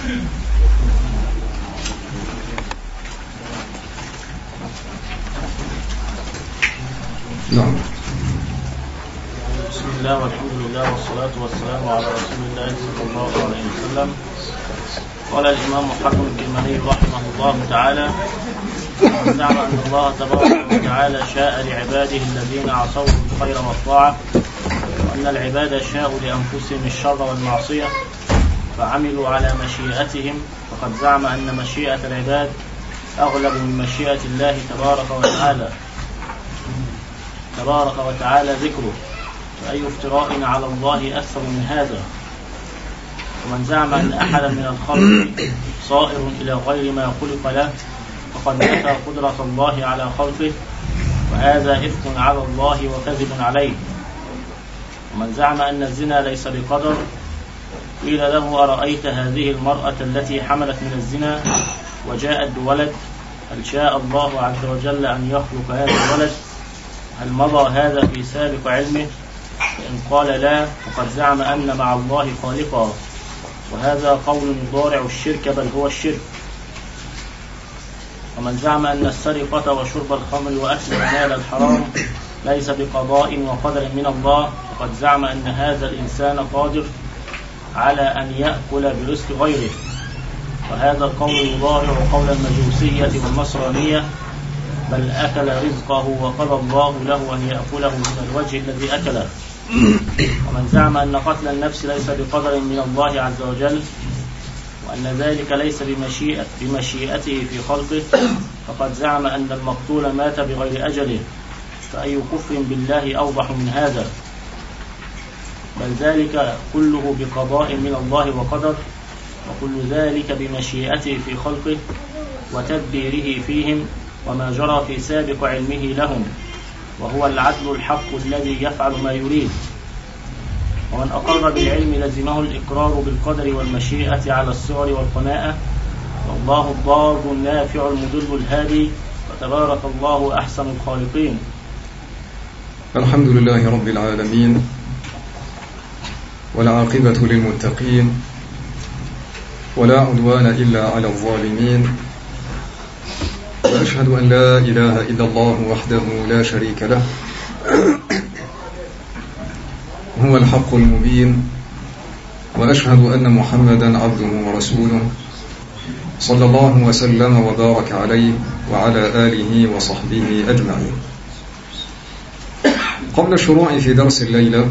نعم. بسم الله والحمد لله والصلاة والسلام على رسول الله صلى الله عليه وسلم. قال الإمام حكم الكرماني رحمه الله تعالى: من زعم أن الله تبارك وتعالى شاء لعباده الذين عصوه الخير والطاعة، وأن العباد شاءوا لأنفسهم الشر والمعصية فعملوا على مشيئتهم، فقد زعم أن مشيئة العباد أغلب من مشيئة الله تبارك وتعالى ذكره، فأي افتراء على الله أكثر من هذا. ومن زعم أن أحدا من الخلق صائر إلى غير ما خلق له فقد نفى قدرة الله على خلقه، وهذا إفك على الله وكذب عليه. ومن زعم أن الزنا ليس بقدر قيل له: أرأيت هذه المرأة التي حملت من الزنا وجاءت بولد، هل شاء الله عز وجل أن يخلق هذا الولد؟ هل مضى هذا في سابق علمه؟ فإن قال لا فقد زعم أن مع الله خالقا، وهذا قول يضارع الشرك بل هو الشرك. ومن زعم أن السرقة وشرب الخمر وأكل المال الحرام ليس بقضاء وقدر من الله فقد زعم أن هذا الإنسان قادر على أن يأكل برزق غيره، وهذا القول يضارع قول المجوسية والنصرانية، بل أكل رزقه وقضى الله له أن يأكله من الوجه الذي أكله. ومن زعم أن قتل النفس ليس بقدر من الله عز وجل، وأن ذلك ليس بمشيئته في خلقه، فقد زعم أن المقتول مات بغير أجله، فأي كفر بالله أوضح من هذا؟ بل ذلك كله بقضاء من الله وقدر، وكل ذلك بمشيئته في خلقه وتدبيره فيهم وما جرى في سابق علمه لهم، وهو العدل الحق الذي يفعل ما يريد. ومن أقر بالعلم لزمه الإقرار بالقدر والمشيئة على الصغر والقناعة، والله الضار النافع المضل الهادي، وتبارك الله أحسن الخالقين. الحمد لله رب العالمين، والعاقبة للمتقين، ولا عدوان إلا على الظالمين، وأشهد أن لا إله إلا الله وحده لا شريك له هو الحق المبين، وأشهد أن محمدا عبده ورسوله صلى الله وسلم وبارك عليه وعلى آله وصحبه أجمعين. قبل الشروع في درس الليلة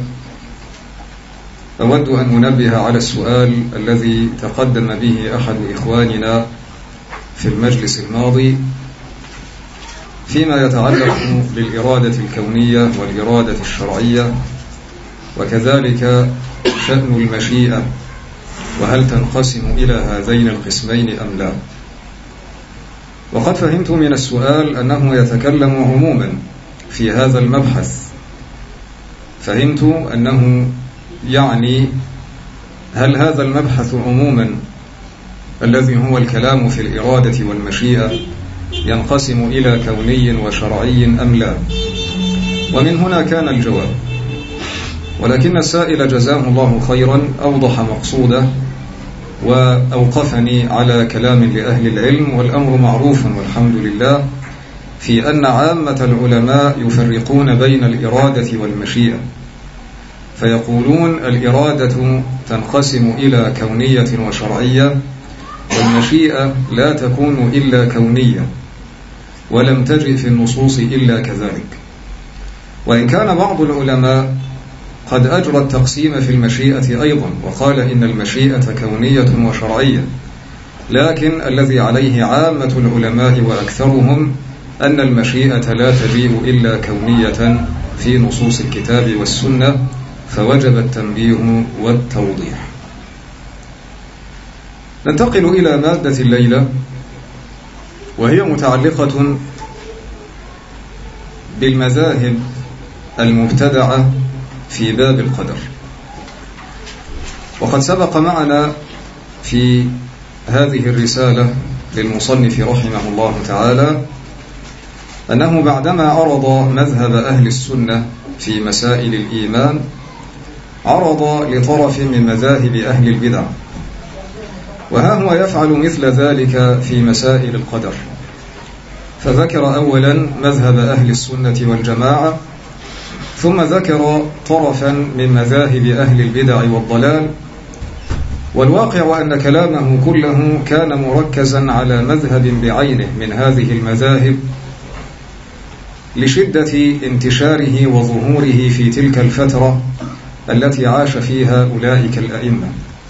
أود أن أنبه على السؤال الذي تقدم به أحد إخواننا في المجلس الماضي فيما يتعلق بالإرادة الكونية والإرادة الشرعية، وكذلك شأن المشيئة، وهل تنقسم إلى هذين القسمين أم لا. وقد فهمت من السؤال أنه يتكلم عموما في هذا المبحث، فهمت أنه يعني هل هذا المبحث عموما الذي هو الكلام في الإرادة والمشيئة ينقسم إلى كوني وشرعي أم لا؟ ومن هنا كان الجواب، ولكن السائل جزاه الله خيرا أوضح مقصوده وأوقفني على كلام لأهل العلم، والأمر معروف والحمد لله في أن عامة العلماء يفرقون بين الإرادة والمشيئة، فيقولون الإرادة تنقسم إلى كونية وشرعية، والمشيئة لا تكون إلا كونية، ولم تجئ في النصوص إلا كذلك. وإن كان بعض العلماء قد أجرى التقسيم في المشيئة أيضا وقال إن المشيئة كونية وشرعية، لكن الذي عليه عامة العلماء وأكثرهم أن المشيئة لا تجيء إلا كونية في نصوص الكتاب والسنة، فوجب التنبيه والتوضيح. ننتقل إلى مادة الليلة، وهي متعلقة بالمذاهب المبتدعة في باب القدر. وقد سبق معنا في هذه الرسالة للمصنف رحمه الله تعالى أنه بعدما عرض مذهب أهل السنة في مسائل الإيمان عرض لطرف من مذاهب أهل البدع، وها هو يفعل مثل ذلك في مسائل القدر، فذكر أولا مذهب أهل السنة والجماعة، ثم ذكر طرفا من مذاهب أهل البدع والضلال. والواقع أن كلامه كله كان مركزا على مذهب بعينه من هذه المذاهب لشدة انتشاره وظهوره في تلك الفترة التي عاش فيها أولئك الأئمة.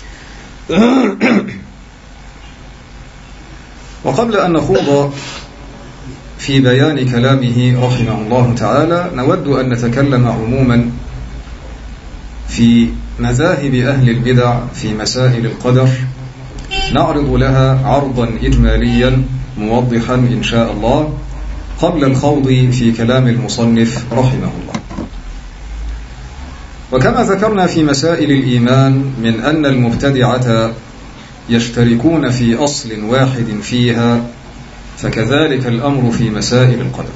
وقبل أن نخوض في بيان كلامه رحمه الله تعالى، نود أن نتكلم عموما في مذاهب أهل البدع في مسائل القدر، نعرض لها عرضا إجماليا موضحا إن شاء الله قبل الخوض في كلام المصنف رحمه الله. وكما ذكرنا في مسائل الإيمان من أن المبتدعة يشتركون في أصل واحد فيها، فكذلك الأمر في مسائل القدر.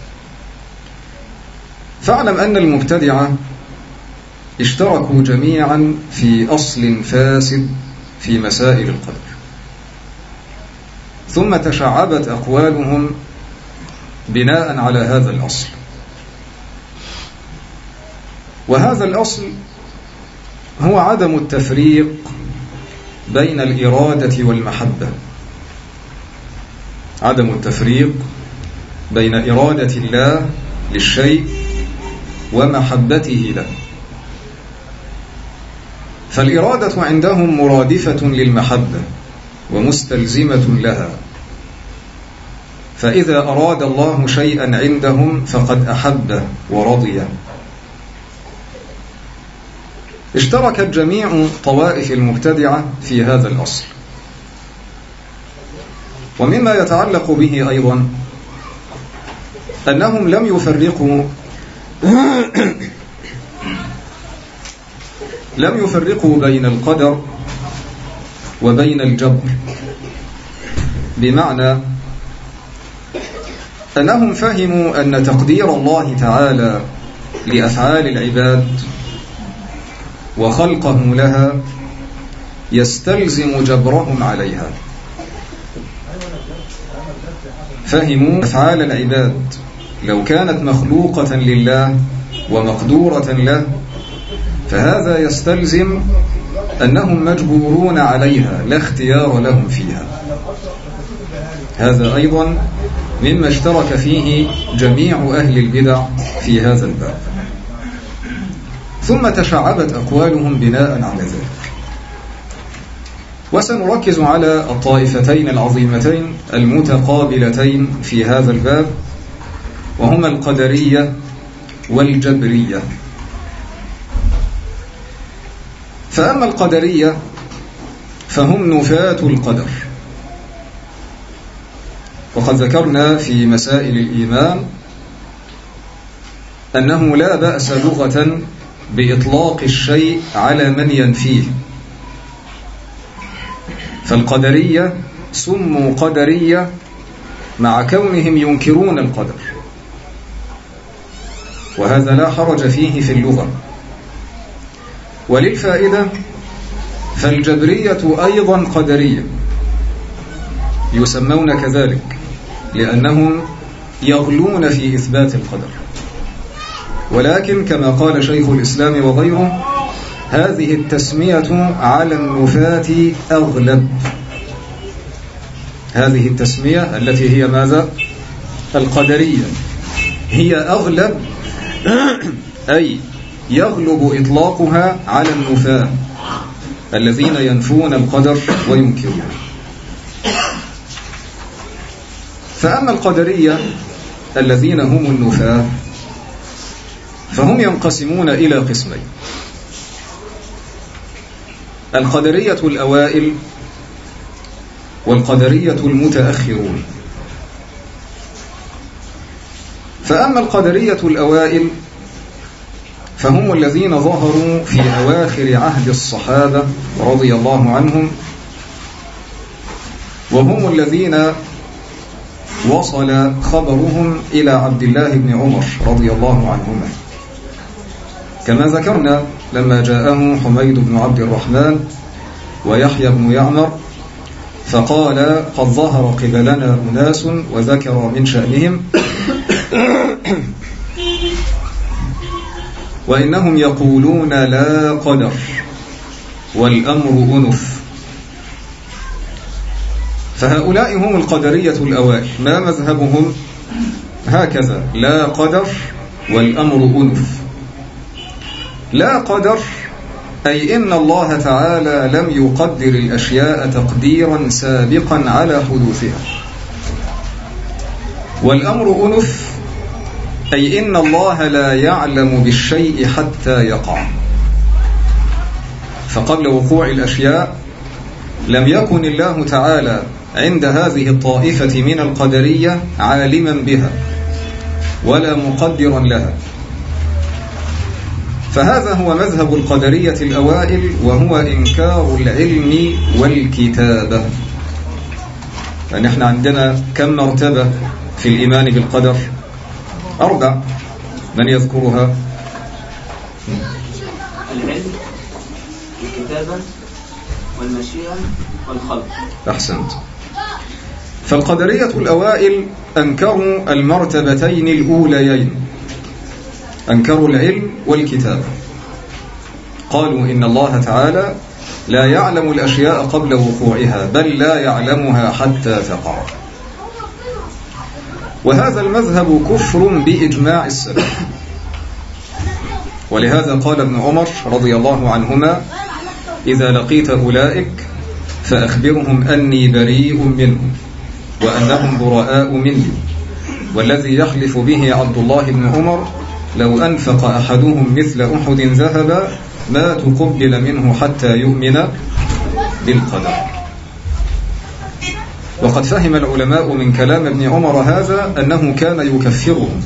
فاعلم أن المبتدعة اشتركوا جميعا في أصل فاسد في مسائل القدر، ثم تشعبت أقوالهم بناء على هذا الأصل. وهذا الأصل هو عدم التفريق بين الإرادة والمحبة، عدم التفريق بين إرادة الله للشيء ومحبته له. فالإرادة عندهم مرادفة للمحبة ومستلزمة لها، فإذا أراد الله شيئا عندهم فقد أحبه ورضيه. اشتركت جميع طوائف المبتدعة في هذا الأصل. ومما يتعلق به أيضا أنهم لم يفرقوا بين القدر وبين الجبر، بمعنى أنهم فهموا أن تقدير الله تعالى لأفعال العباد وخلقه لها يستلزم جبرهم عليها. فهموا أفعال العباد لو كانت مخلوقة لله ومقدورة له فهذا يستلزم أنهم مجبورون عليها لا اختيار لهم فيها. هذا أيضا مما اشترك فيه جميع أهل البدع في هذا الباب. ثم تشعبت أقوالهم بناء على ذلك. وسنركز على الطائفتين العظيمتين المتقابلتين في هذا الباب، وهما القدرية والجبرية. فأما القدرية فهم نفاة القدر، وقد ذكرنا في مسائل الإيمان أنه لا بأس لغة بإطلاق الشيء على من ينفيه. فالقدرية سموا قدرية مع كونهم ينكرون القدر، وهذا لا حرج فيه في اللغة. وللفائدة فالجبرية أيضا قدرية يسمون كذلك لأنهم يغلون في إثبات القدر. ولكن كما قال شيخ الإسلام وغيره هذه التسمية على النفاة أغلب. هذه التسمية التي هي ماذا؟ القدرية هي أغلب، أي يغلب إطلاقها على النفاة الذين ينفون القدر وينكرون. فأما القدرية الذين هم النفاة فهم ينقسمون إلى قسمين: القدرية الأوائل والقدرية المتأخرون. فأما القدرية الأوائل فهم الذين ظهروا في أواخر عهد الصحابة رضي الله عنهم، وهم الذين وصل خبرهم إلى عبد الله بن عمر رضي الله عنهما، كما ذكرنا لما جاءه حميد بن عبد الرحمن ويحيى بن يعمر فقال قد ظهر قبلنا أناس وذكر من شأنهم وإنهم يقولون لا قدر والأمر أنف. فهؤلاء هم القدرية الأوائل. ما مذهبهم؟ هكذا: لا قدر والأمر أنف. لا قدر أي إن الله تعالى لم يقدر الأشياء تقديرا سابقا على حدوثها. والأمر أنف أي إن الله لا يعلم بالشيء حتى يقع. فقبل وقوع الأشياء لم يكن الله تعالى عند هذه الطائفة من القدرية عالما بها ولا مقدرا لها. فهذا هو مذهب القدرية الأوائل، وهو إنكار العلم والكتابة. يعني احنا عندنا كم مرتبة في الإيمان بالقدر؟ 4. من يذكرها؟ العلم والكتابة والمشيئة والخلق. أحسنت. فالقدرية الأوائل أنكروا المرتبتين الأوليين، أنكروا العلم والكتابة. قالوا إن الله تعالى لا يعلم الأشياء قبل وقوعها، بل لا يعلمها حتى تقع. وهذا المذهب كفر بإجماع السلف. ولهذا قال ابن عمر رضي الله عنهما: إذا لقيت أولئك فأخبرهم أني بريء منهم وأنهم براء مني، والذي يحلف به عبد الله بن عمر لو أنفق أحدهم مثل أحد ذهبا ما تقبل منه حتى يؤمن بالقدر. وقد فهم العلماء من كلام ابن عمر هذا أنه كان يكفرهم،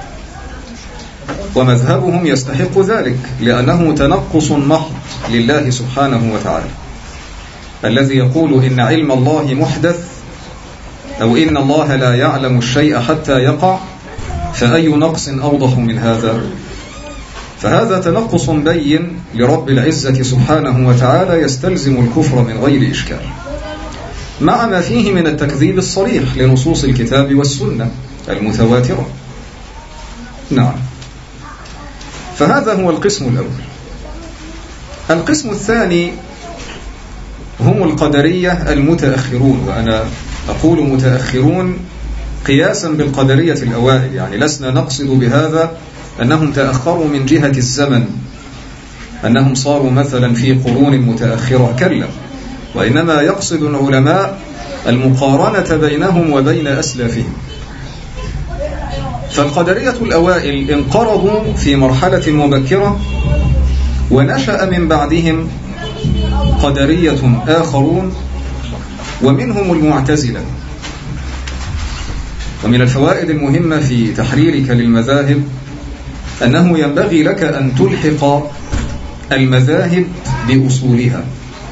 ومذهبهم يستحق ذلك، لأنه تنقص محض لله سبحانه وتعالى، الذي يقول إن علم الله محدث أو إن الله لا يعلم الشيء حتى يقع. فأي نقص أوضح من هذا؟ فهذا تنقص بين لرب العزة سبحانه وتعالى يستلزم الكفر من غير إشكال، مع ما فيه من التكذيب الصريح لنصوص الكتاب والسنة المتواترة. نعم. فهذا هو القسم الأول. القسم الثاني هم القدرية المتأخرون، وأنا أقول متأخرون قياسا بالقدرية الأوائل، يعني لسنا نقصد بهذا أنهم تأخروا من جهة الزمن، أنهم صاروا مثلا في قرون متأخرة، كلا، وإنما يقصد العلماء المقارنة بينهم وبين أسلافهم. فالقدرية الأوائل انقرضوا في مرحلة مبكرة، ونشأ من بعدهم قدرية آخرون ومنهم المعتزلة. ومن الفوائد المهمة في تحريرك للمذاهب أنه ينبغي لك أن تلحق المذاهب بأصولها،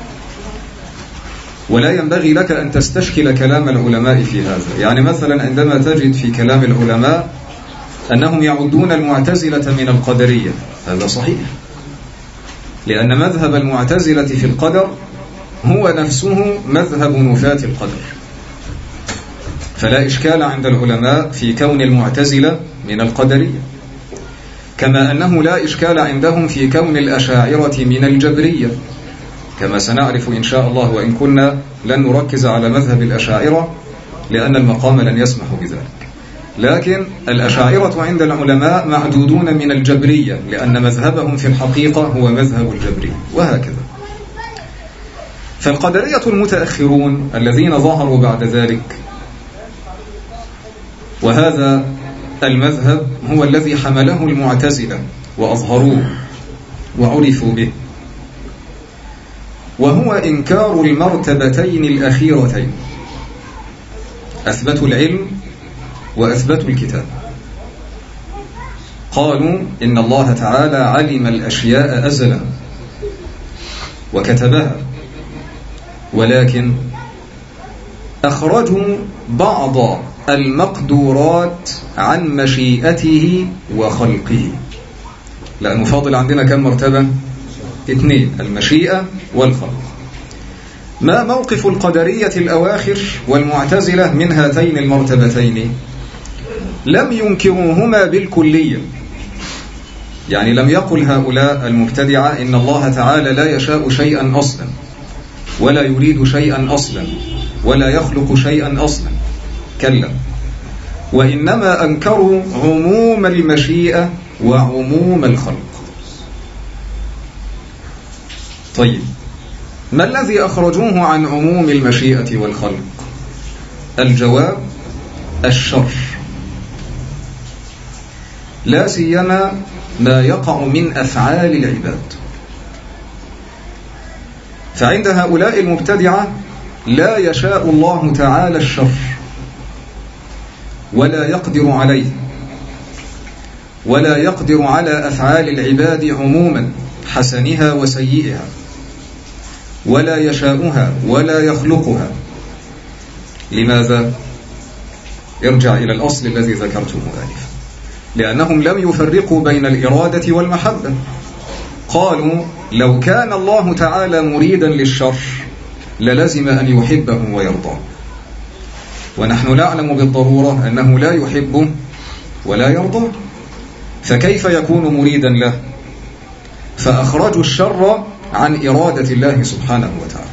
ولا ينبغي لك أن تستشكل كلام العلماء في هذا. يعني مثلا عندما تجد في كلام العلماء أنهم يعدون المعتزلة من القدرية، هذا صحيح، لأن مذهب المعتزلة في القدر هو نفسه مذهب نفاة القدر. فلا إشكال عند العلماء في كون المعتزلة من القدرية، كما أنه لا إشكال عندهم في كون الأشاعرة من الجبرية، كما سنعرف إن شاء الله، وإن كنا لن نركز على مذهب الأشاعرة لأن المقام لن يسمح بذلك. لكن الأشاعرة عند العلماء معدودون من الجبرية، لأن مذهبهم في الحقيقة هو مذهب الجبرية، وهكذا. فالقدرية المتأخرون الذين ظهروا بعد ذلك، وهذا المذهب هو الذي حمله المعتزلة وأظهروه وعرفوا به، وهو إنكار المرتبتين الأخيرتين، أثبتوا العلم وأثبتوا الكتاب. قالوا إن الله تعالى علم الأشياء أزلا وكتبها، ولكن أخرجوا بعض المقدورات عن مشيئته وخلقه. لأنه فاضل عندنا كم مرتبة؟ 2، المشيئة والخلق. ما موقف القدرية الأواخر والمعتزلة من هاتين المرتبتين؟ لم ينكروهما بالكلية، يعني لم يقل هؤلاء المبتدعة إن الله تعالى لا يشاء شيئا أصلا ولا يريد شيئا أصلا ولا يخلق شيئا أصلا، كلا، وإنما أنكروا عموم المشيئة وعموم الخلق. طيب، ما الذي أخرجوه عن عموم المشيئة والخلق؟ الجواب الشر، لا سيما ما يقع من أفعال العباد. فعند هؤلاء المبتدعة لا يشاء الله تعالى الشر ولا يقدر عليه، ولا يقدر على أفعال العباد عموما حسنها وسيئها، ولا يشاؤها ولا يخلقها. لماذا؟ ارجع إلى الأصل الذي ذكرته آنفا، لأنهم لم يفرقوا بين الإرادة والمحبة. قالوا لو كان الله تعالى مريدا للشر للزم أن يحبه ويرضاه، ونحن نعلم بالضرورة أنه لا يحبه ولا يرضاه، فكيف يكون مريدا له؟ فأخرجوا الشر عن إرادة الله سبحانه وتعالى.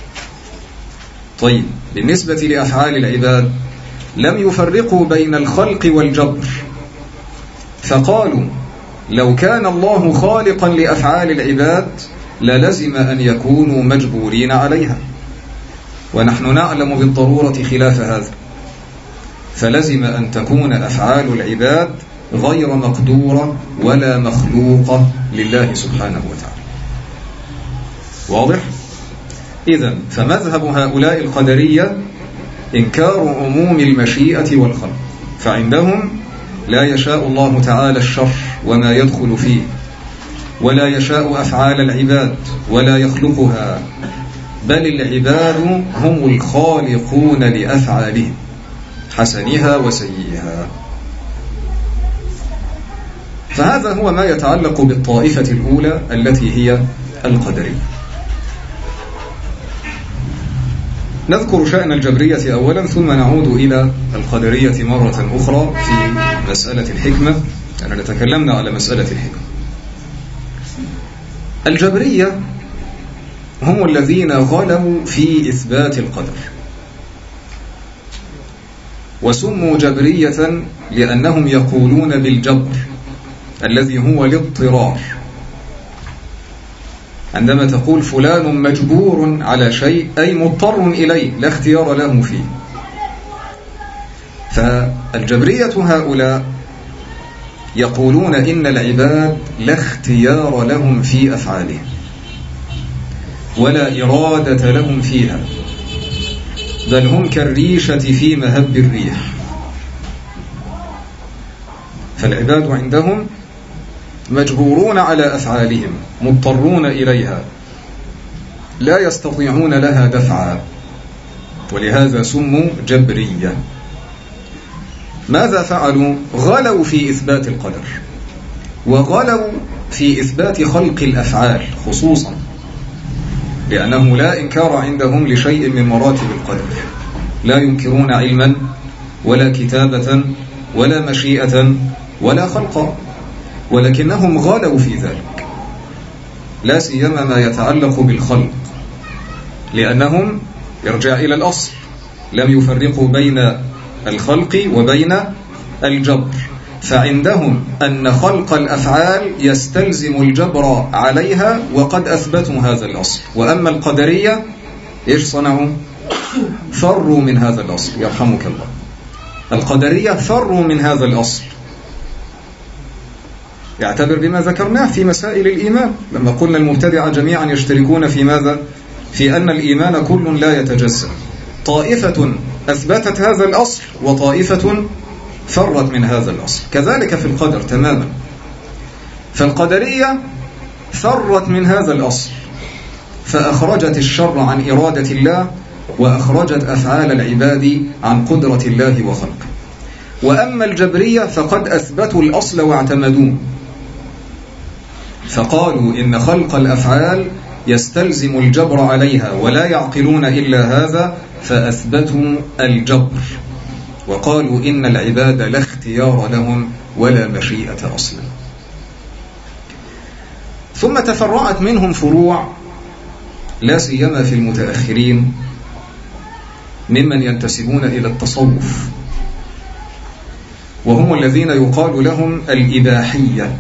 طيب، بالنسبة لأفعال العباد لم يفرقوا بين الخلق والجبر، فقالوا لو كان الله خالقا لأفعال العباد للزم أن يكونوا مجبورين عليها، ونحن نعلم بالضرورة خلاف هذا، فلزم أن تكون أفعال العباد غير مقدورة ولا مخلوقة لله سبحانه وتعالى. واضح؟ إذن فمذهب هؤلاء القدرية إنكار عموم المشيئة والخلق، فعندهم لا يشاء الله تعالى الشر وما يدخل فيه، ولا يشاء أفعال العباد ولا يخلقها، بل العباد هم الخالقون لأفعالهم حسنها وسيئها. فهذا هو ما يتعلق بالطائفة الأولى التي هي القدرية. نذكر شأن الجبرية أولا ثم نعود إلى القدرية مرة أخرى في مسألة الحكمة، لأننا تكلمنا على مسألة الحكمة. الجبرية هم الذين غلوا في إثبات القدر، وسموا جبرية لأنهم يقولون بالجبر الذي هو الاضطرار. عندما تقول فلان مجبور على شيء أي مضطر إليه لا اختيار له فيه. فالجبرية هؤلاء يقولون إن العباد لا اختيار لهم في أفعالهم ولا إرادة لهم فيها، بل هم كالريشة في مهب الريح. فالعباد عندهم مجبورون على أفعالهم، مضطرون إليها، لا يستطيعون لها دفعا، ولهذا سموا جبرية. ماذا فعلوا؟ غلوا في إثبات القدر، وغلوا في إثبات خلق الأفعال خصوصا، لأنه لا إنكار عندهم لشيء من مراتب القدر، لا ينكرون علما ولا كتابة ولا مشيئة ولا خلقا، ولكنهم غلوا في ذلك، لا سيما ما يتعلق بالخلق، لأنهم يرجع إلى الأصل لم يفرقوا بين الخلق وبين الجبر، فعندهم أن خلق الأفعال يستلزم الجبر عليها، وقد أثبتوا هذا الأصل. وأما القدرية إيش صنعوا؟ فروا من هذا الأصل، يرحمك الله. القدرية فروا من هذا الأصل. يعتبر بما ذكرناه في مسائل الإيمان لما قلنا المبتدعة جميعا يشتركون في ماذا؟ في أن الإيمان كل لا يتجزأ. طائفة أثبتت هذا الأصل وطائفة فرت من هذا الأصل، كذلك في القدر تماما. فالقدرية فرت من هذا الأصل فأخرجت الشر عن إرادة الله، وأخرجت أفعال العباد عن قدرة الله وخلقه. وأما الجبرية فقد أثبتوا الأصل واعتمدوه، فقالوا إن خلق الأفعال يستلزم الجبر عليها ولا يعقلون إلا هذا، فأثبتوا الجبر وقالوا إن العباد لا اختيار لهم ولا مشيئة أصلا. ثم تفرعت منهم فروع لا سيما في المتأخرين ممن ينتسبون إلى التصوف، وهم الذين يقال لهم الإباحية.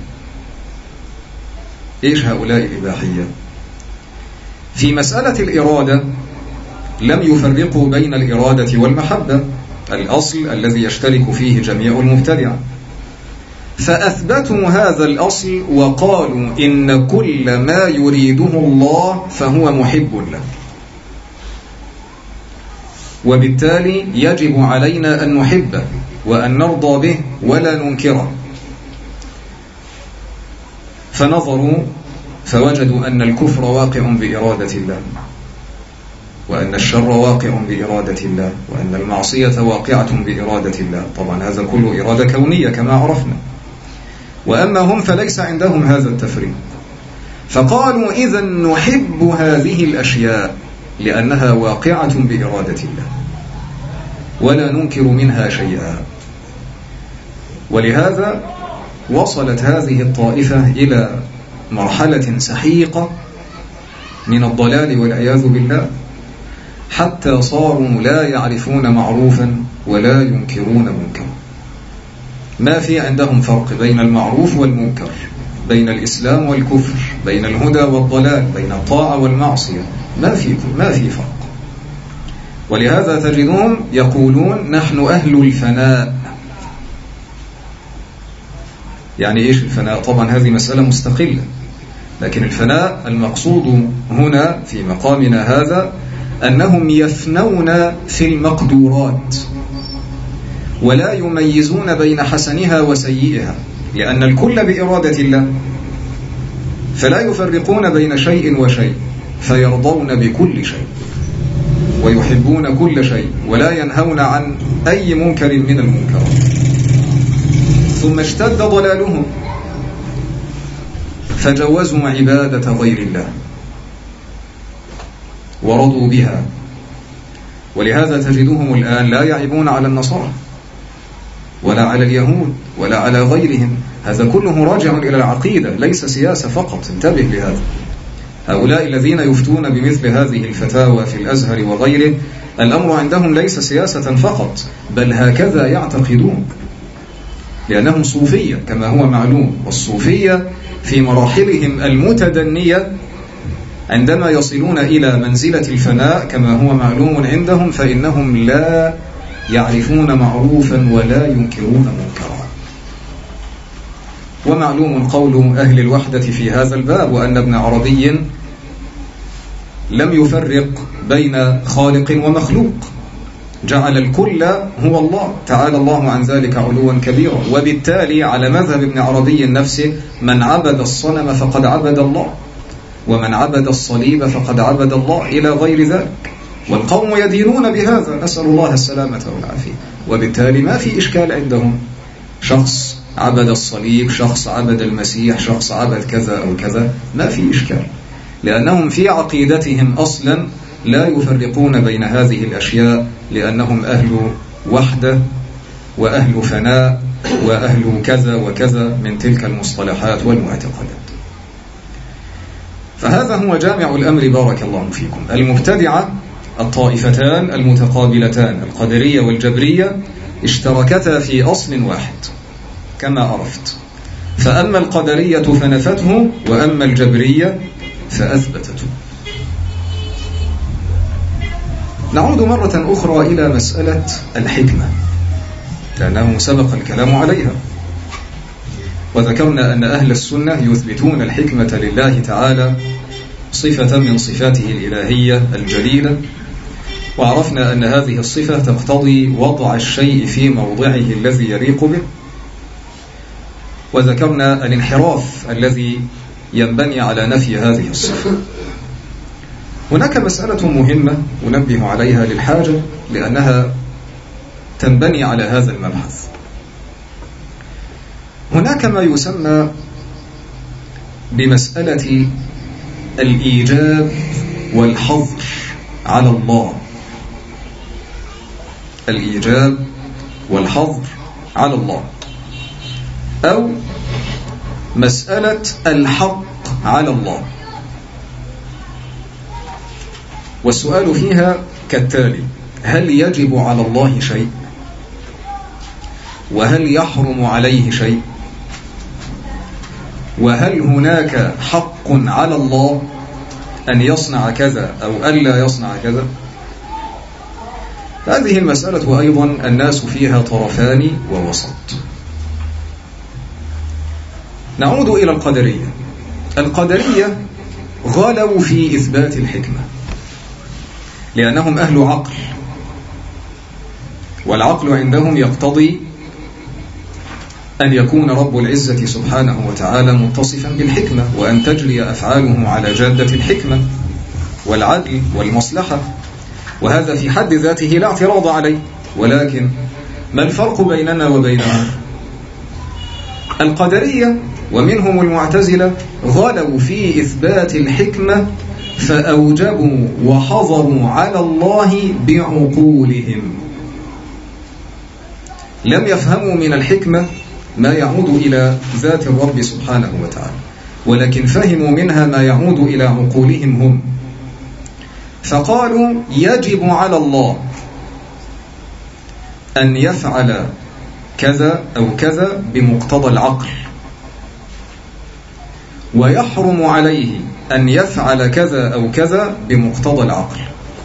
إيش هؤلاء الإباحية؟ في مسألة الإرادة لم يفرقوا بين الإرادة والمحبة، الأصل الذي يشترك فيه جميع المبتدعة، فأثبتوا هذا الأصل وقالوا إن كل ما يريده الله فهو محب له، وبالتالي يجب علينا أن نحبه وأن نرضى به ولا ننكره. فنظروا فوجدوا أن الكفر واقع بإرادة الله، وأن الشر واقع بإرادة الله، وأن المعصية واقعة بإرادة الله. طبعا هذا كله إرادة كونية كما عرفنا. وأما هم فليس عندهم هذا التفريق، فقالوا إذن نحب هذه الأشياء لأنها واقعة بإرادة الله ولا ننكر منها شيئا. ولهذا وصلت هذه الطائفة إلى مرحلة سحيقة من الضلال والعياذ بالله، حتى صاروا لا يعرفون معروفا ولا ينكرون منكرا. ما في عندهم فرق بين المعروف والمنكر، بين الإسلام والكفر، بين الهدى والضلال، بين الطاعة والمعصية، ما في فرق. ولهذا تجدهم يقولون نحن أهل الفناء. يعني إيش الفناء؟ طبعا هذه مسألة مستقلة، لكن الفناء المقصود هنا في مقامنا هذا أنهم يفنون في المقدورات ولا يميزون بين حسنها وسيئها، لأن الكل بإرادة الله، فلا يفرقون بين شيء وشيء، فيرضون بكل شيء ويحبون كل شيء ولا ينهون عن أي منكر من المنكرات. ثم اشتد ضلالهم فجوزوا عبادة غير الله ورضوا بها. ولهذا تجدهم الآن لا يعيبون على النصارى ولا على اليهود ولا على غيرهم. هذا كله راجع إلى العقيدة، ليس سياسة فقط. انتبه لهذا. هؤلاء الذين يفتون بمثل هذه الفتاوى في الأزهر وغيره، الأمر عندهم ليس سياسة فقط، بل هكذا يعتقدون، لأنهم صوفية كما هو معلوم. والصوفية في مراحلهم المتدنية عندما يصلون إلى منزلة الفناء كما هو معلوم عندهم، فإنهم لا يعرفون معروفا ولا ينكرون منكرا. ومعلوم قول أهل الوحدة في هذا الباب، وأن ابن عربي لم يفرق بين خالق ومخلوق، جعل الكل هو الله تعالى الله عن ذلك علوا كبيرا. وبالتالي على مذهب ابن عربي نفسه من عبد الصنم فقد عبد الله، ومن عبد الصليب فقد عبد الله، إلى غير ذلك. والقوم يدينون بهذا، نسأل الله السلامة والعافية. وبالتالي ما في إشكال عندهم، شخص عبد الصليب، شخص عبد المسيح، شخص عبد كذا أو كذا، ما في إشكال، لأنهم في عقيدتهم أصلا لا يفرقون بين هذه الأشياء، لأنهم أهل وحدة وأهل فناء وأهل كذا وكذا من تلك المصطلحات والمعتقدات. فهذا هو جامع الأمر بارك الله فيكم. المبتدعة الطائفتان المتقابلتان القدرية والجبرية اشتركتا في أصل واحد كما عرفت، فأما القدرية فنفته، وأما الجبرية فأثبتته. نعود مرة أخرى إلى مسألة الحكمة، لأنه سبق الكلام عليها، وذكرنا أن أهل السنة يثبتون الحكمة لله تعالى صفة من صفاته الإلهية الجليلة، وعرفنا أن هذه الصفة تقتضي وضع الشيء في موضعه الذي يليق به، وذكرنا الانحراف الذي ينبني على نفي هذه الصفة. هناك مسألة مهمة أنبه عليها للحاجة، لأنها تنبني على هذا المبحث. هناك ما يسمى بمسألة الإيجاب والحظر على الله، الإيجاب والحظر على الله، أو مسألة الحق على الله. والسؤال فيها كالتالي: هل يجب على الله شيء؟ وهل يحرم عليه شيء؟ وهل هناك حق على الله أن يصنع كذا أو ألا يصنع كذا؟ هذه المسألة أيضا الناس فيها طرفان ووسط. نعود إلى القدرية. القدرية غلوا في إثبات الحكمة لأنهم أهل عقل، والعقل عندهم يقتضي أن يكون رب العزة سبحانه وتعالى متصفا بالحكمة، وأن تجري أفعاله على جادة الحكمة والعدل والمصلحة، وهذا في حد ذاته لا اعتراض عليه. ولكن ما الفرق بيننا وبينهم؟ القدرية ومنهم المعتزلة غلوا في إثبات الحكمة فأوجبوا وحظروا على الله بعقولهم، لم يفهموا من الحكمة ما يعود إلى ذات الرب سبحانه وتعالى، ولكن فهموا منها ما يعود إلى عقولهم هم، فقالوا يجب على الله أن يفعل كذا أو كذا بمقتضى العقل، ويحرم عليه أن يفعل كذا أو كذا بمقتضى العقل.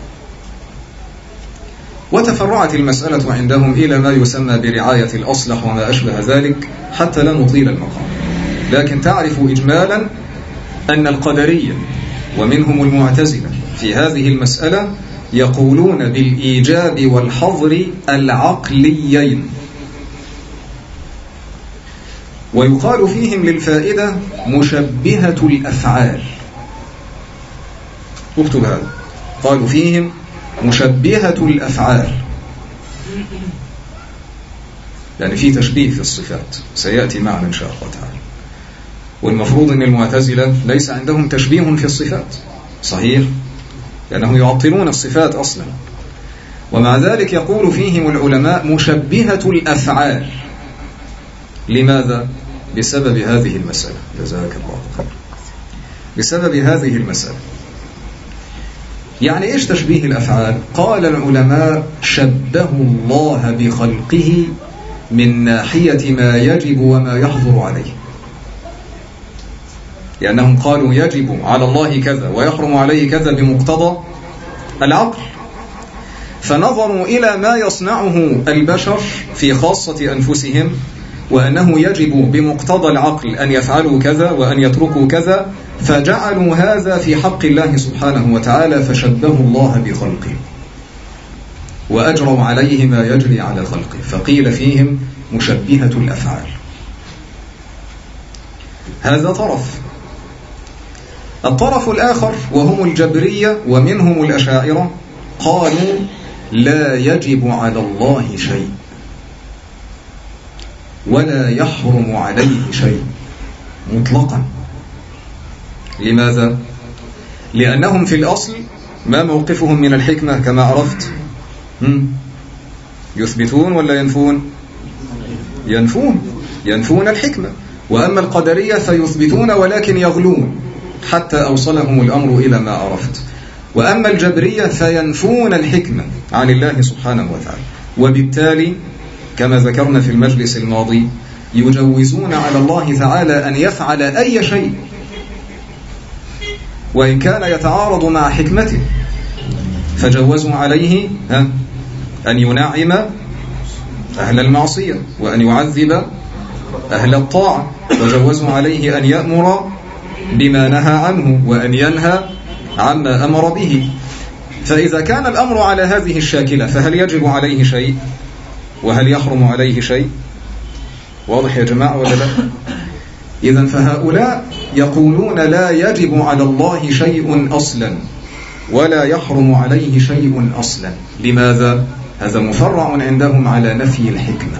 وتفرعت المسألة عندهم إلى ما يسمى برعاية الأصلح وما أشبه ذلك، حتى لا نطيل المقام. لكن تعرف إجمالا أن القدرية ومنهم المعتزلة في هذه المسألة يقولون بالإيجاب والحظر العقليين، ويقال فيهم للفائدة مشبهة الأفعال. اكتب هذا، قالوا فيهم مشبهة الأفعال، يعني في تشبيه في الصفات سيأتي معنا إن شاء الله تعالى. والمفروض أن المعتزلة ليس عندهم تشبيه في الصفات، صحيح، لأنهم يعطلون الصفات أصلا، ومع ذلك يقول فيهم العلماء مشبهة الأفعال. لماذا؟ بسبب هذه المسألة. جزاك الله خير. بسبب هذه المسألة. يعني إيش تشبيه الأفعال؟ قال العلماء شبهوا الله بخلقه من ناحية ما يجب وما يحظر عليه، لأنهم قالوا يجب على الله كذا ويحرم عليه كذا بمقتضى العقل، فنظروا إلى ما يصنعه البشر في خاصة أنفسهم، وأنه يجب بمقتضى العقل أن يفعلوا كذا وأن يتركوا كذا، فجعلوا هذا في حق الله سبحانه وتعالى، فشبهوا الله بخلقه وأجروا عليه ما يجري على خلقه، فقيل فيهم مشبهة الأفعال. هذا طرف. الطرف الآخر وهم الجبرية ومنهم الأشاعرة قالوا لا يجب على الله شيء ولا يحرم عليه شيء مطلقا. لماذا؟ لأنهم في الأصل ما موقفهم من الحكمة كما عرفت؟ يثبتون ولا ينفون؟ ينفون الحكمة. وأما القدرية فيثبتون ولكن يغلون حتى أوصلهم الأمر إلى ما عرفت. وأما الجبرية فينفون الحكمة عن الله سبحانه وتعالى، وبالتالي كما ذكرنا في المجلس الماضي يجوزون على الله تعالى أن يفعل أي شيء وإن كان يتعارض مع حكمته، فجوزوا عليه أن ينعم أهل المعصية وأن يعذب أهل الطاعة، وجوزوا عليه أن يأمر بما نهى عنه وأن ينهى عما أمر به. فإذا كان الأمر على هذه الشاكلة فهل يجب عليه شيء وهل يحرم عليه شيء؟ واضح يا جماعة ولا لا؟ إذن فهؤلاء يقولون لا يجب على الله شيء أصلا ولا يحرم عليه شيء أصلا. لماذا؟ هذا مفرع عندهم على نفي الحكمة.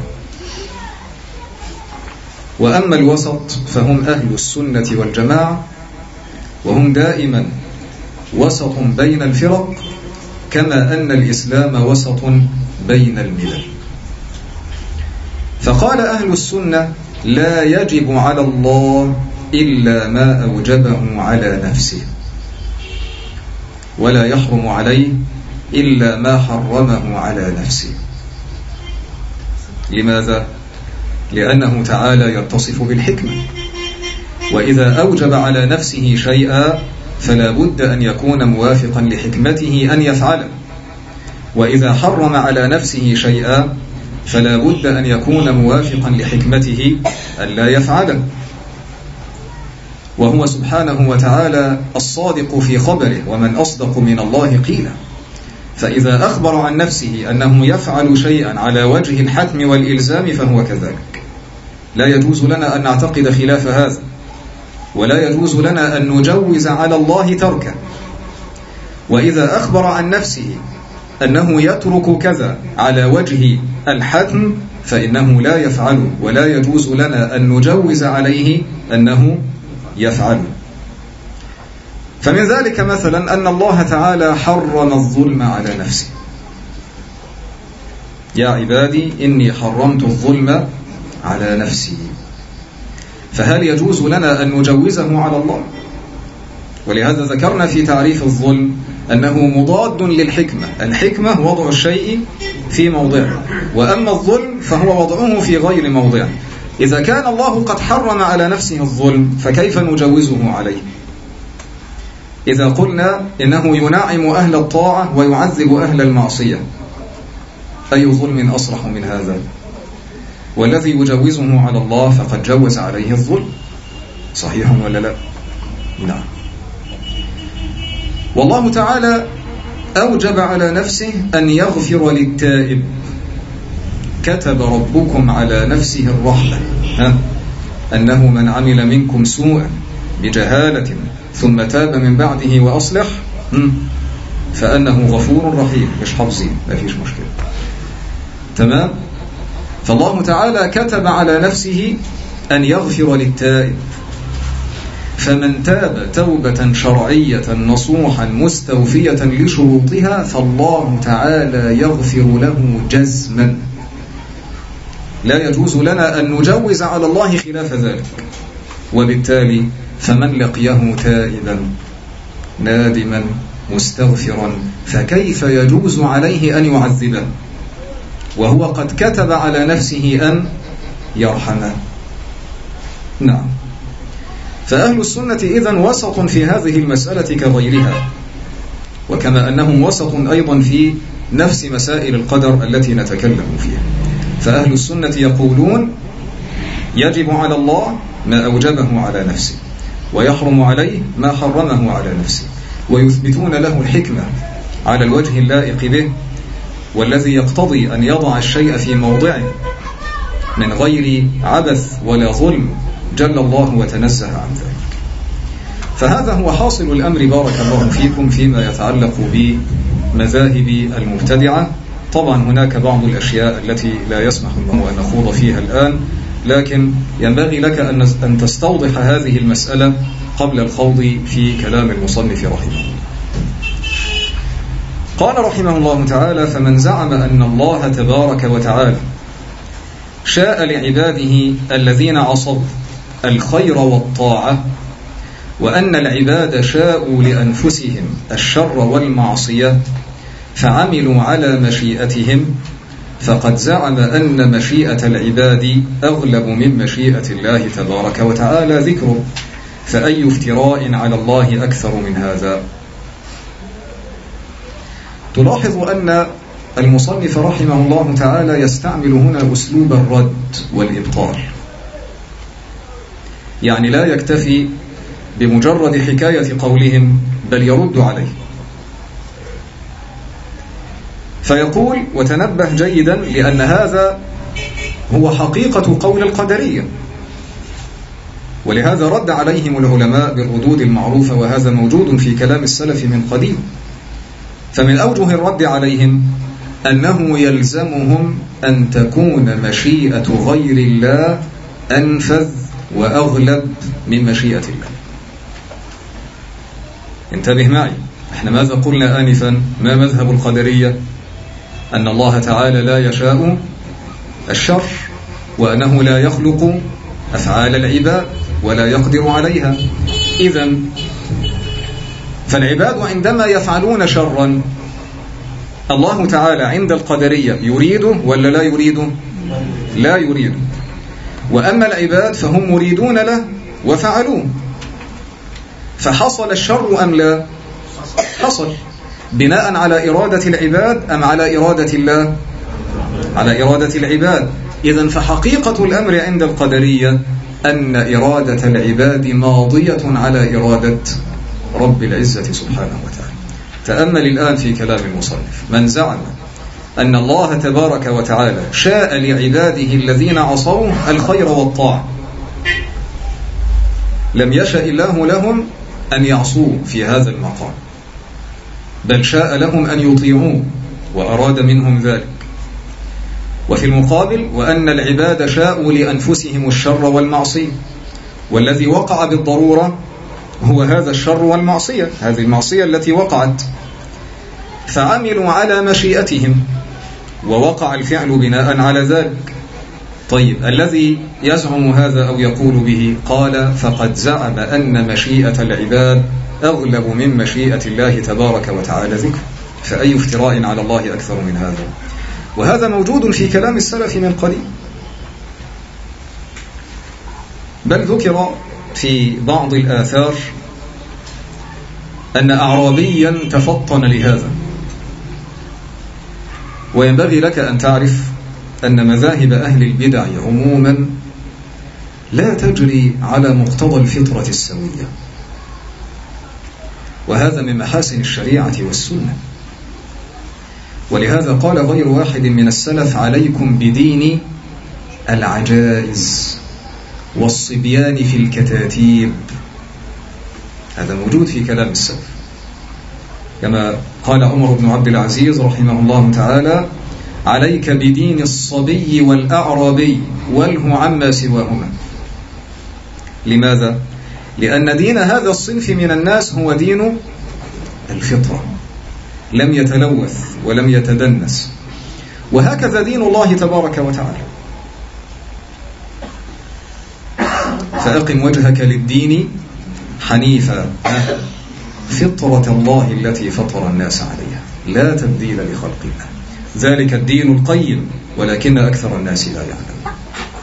وأما الوسط فهم أهل السنة والجماعة وهم دائما وسط بين الفرق، كما أن الإسلام وسط بين الملل. فقال أهل السنة: لا يجب على الله إلا ما أوجبه على نفسه، ولا يحرم عليه إلا ما حرمه على نفسه. لماذا؟ لأنه تعالى يتصف بالحكمة، وإذا أوجب على نفسه شيئا فلا بد أن يكون موافقا لحكمته أن يفعله، وإذا حرم على نفسه شيئا فلا بد أن يكون موافقا لحكمته أن لا يفعله. وهو سبحانه وتعالى الصادق في خبره، ومن أصدق من الله قيلا. فإذا أخبر عن نفسه أنه يفعل شيئا على وجه الحتم والإلزام فهو كذلك. لا يجوز لنا أن نعتقد خلاف هذا، ولا يجوز لنا أن نجوز على الله تركه. وإذا أخبر عن نفسه أنه يترك كذا على وجه الحتم فإنه لا يفعله، ولا يجوز لنا أن نجوز عليه أنه يفعله. فمن ذلك مثلا أن الله تعالى حرم الظلم على نفسه: يا عبادي إني حرمت الظلم على نفسي. فهل يجوز لنا أن نجوزه على الله؟ ولهذا ذكرنا في تعريف الظلم أنه مضاد للحكمة. الحكمة وضع الشيء في موضعه، وأما الظلم فهو وضعه في غير موضعه. إذا كان الله قد حرم على نفسه الظلم فكيف نجوزه عليه؟ إذا قلنا إنه ينعم أهل الطاعة ويعذب أهل المعصية، أي ظلم أصرح من هذا؟ والذي يجوزه على الله فقد جوز عليه الظلم. صحيح ولا لا؟ نعم. والله تعالى أوجب على نفسه أن يغفر للتائب. كتب ربكم على نفسه الرحمة أنه من عمل منكم سوءا بجهالة ثم تاب من بعده وأصلح فأنه غفور رحيم. مش حافظين، ما فيش مشكلة. تمام. فالله تعالى كتب على نفسه أن يغفر للتائب، فمن تاب توبة شرعية نصوحا مستوفية لشروطها فالله تعالى يغفر له جزما. لا يجوز لنا أن نجوز على الله خلاف ذلك. وبالتالي فمن لقيه تائبا نادما مستغفرا فكيف يجوز عليه أن يعذبه وهو قد كتب على نفسه أن يرحمه؟ نعم. فأهل السنة إذن وسط في هذه المسألة كغيرها، وكما أنهم وسط أيضا في نفس مسائل القدر التي نتكلم فيها. فأهل السنة يقولون يجب على الله ما أوجبه على نفسه، ويحرم عليه ما حرمه على نفسه، ويثبتون له الحكمة على الوجه اللائق به والذي يقتضي أن يضع الشيء في موضعه من غير عبث ولا ظلم جل الله وتنزه عن ذلك. فهذا هو حاصل الأمر بارك الله فيكم فيما يتعلق بمذاهب المبتدعة. طبعا هناك بعض الأشياء التي لا يسمح الله أن نخوض فيها الآن، لكن ينبغي لك أن تستوضح هذه المسألة قبل الخوض في كلام المصنف رحمه الله. قال رحمه الله تعالى: فمن زعم أن الله تبارك وتعالى شاء لعباده الذين عصوا الخير والطاعة، وأن العباد شاءوا لأنفسهم الشر والمعصية فعملوا على مشيئتهم، فقد زعم أن مشيئة العباد أغلب من مشيئة الله تبارك وتعالى ذكره، فأي افتراء على الله أكثر من هذا؟ تلاحظ أن المصنف رحمه الله تعالى يستعمل هنا أسلوب الرد والإبطال، يعني لا يكتفي بمجرد حكاية قولهم بل يرد عليه. فيقول: وتنبه جيدا لأن هذا هو حقيقة قول القدرية، ولهذا رد عليهم العلماء بالردود المعروفة، وهذا موجود في كلام السلف من قديم. فمن أوجه الرد عليهم أنه يلزمهم أن تكون مشيئة غير الله أنفذ وأغلب من مشيئة الله. انتبه معي، احنا ماذا قلنا آنفا؟ ما مذهب القدرية؟ أن الله تعالى لا يشاء الشر، وأنه لا يخلق أفعال العباد ولا يقدر عليها. إذن فالعباد عندما يفعلون شرا الله تعالى عند القدرية يريده ولا لا يريده؟ لا يريده. وأما العباد فهم مريدون له وفعلوه، فحصل الشر أم لا؟ حصل بناء على إرادة العباد أم على إرادة الله؟ على إرادة العباد. إذن فحقيقة الأمر عند القدرية أن إرادة العباد ماضية على إرادة رب العزة سبحانه وتعالى. تأمل الآن في كلام المصنف: من زعم أن الله تبارك وتعالى شاء لعباده الذين عصوه الخير والطاعة، لم يشاء الله لهم أن يعصوه في هذا المقام، بل شاء لهم أن يطيعوه وأراد منهم ذلك. وفي المقابل: وأن العباد شاءوا لأنفسهم الشر والمعصية، والذي وقع بالضرورة هو هذا الشر والمعصية، هذه المعصية التي وقعت، فعملوا على مشيئتهم ووقع الفعل بناء على ذلك. طيب، الذي يزعم هذا أو يقول به قال: فقد زعم أن مشيئة العباد أغلب من مشيئة الله تبارك وتعالى ذكر، فأي افتراء على الله أكثر من هذا؟ وهذا موجود في كلام السلف من قديم، بل ذكر في بعض الآثار أن أعرابيا تفطن لهذا. وينبغي لك أن تعرف أن مذاهب أهل البدع عموما لا تجري على مقتضى الفطرة السوية، وهذا من محاسن الشريعة والسنة. ولهذا قال غير واحد من السلف: عليكم بدين العجائز والصبيان في الكتاتيب. هذا موجود في كلام السلف، كما قال عمر بن عبد العزيز رحمه الله تعالى: عليك بدين الصبي والأعرابي واله عما سواهما. لماذا؟ لأن دين هذا الصنف من الناس هو دين الفطرة، لم يتلوث ولم يتدنس، وهكذا دين الله تبارك وتعالى. فأقم وجهك للدين حنيفا، فطرة الله التي فطر الناس عليها، لا تبديل لخلق الله، ذلك الدين القيم ولكن أكثر الناس لا يعلمون.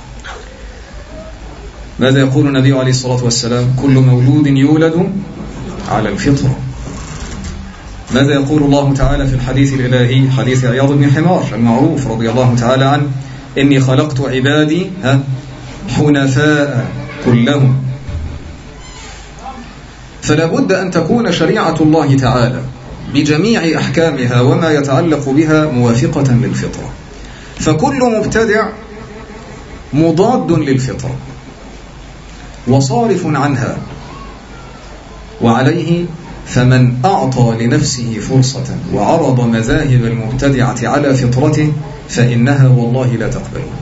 ماذا يقول النبي عليه الصلاة والسلام؟ كل مولود يولد على الفطرة. ماذا يقول الله تعالى في الحديث الإلهي، حديث عياض بن حمار المعروف رضي الله تعالى عنه: إني خلقت عبادي حنفاء كلهم. فلا بد أن تكون شريعة الله تعالى بجميع أحكامها وما يتعلق بها موافقة للفطرة، فكل مبتدع مضاد للفطرة وصارف عنها. وعليه فمن أعطى لنفسه فرصة وعرض مذاهب المبتدعة على فطرته فإنها والله لا تقبلها.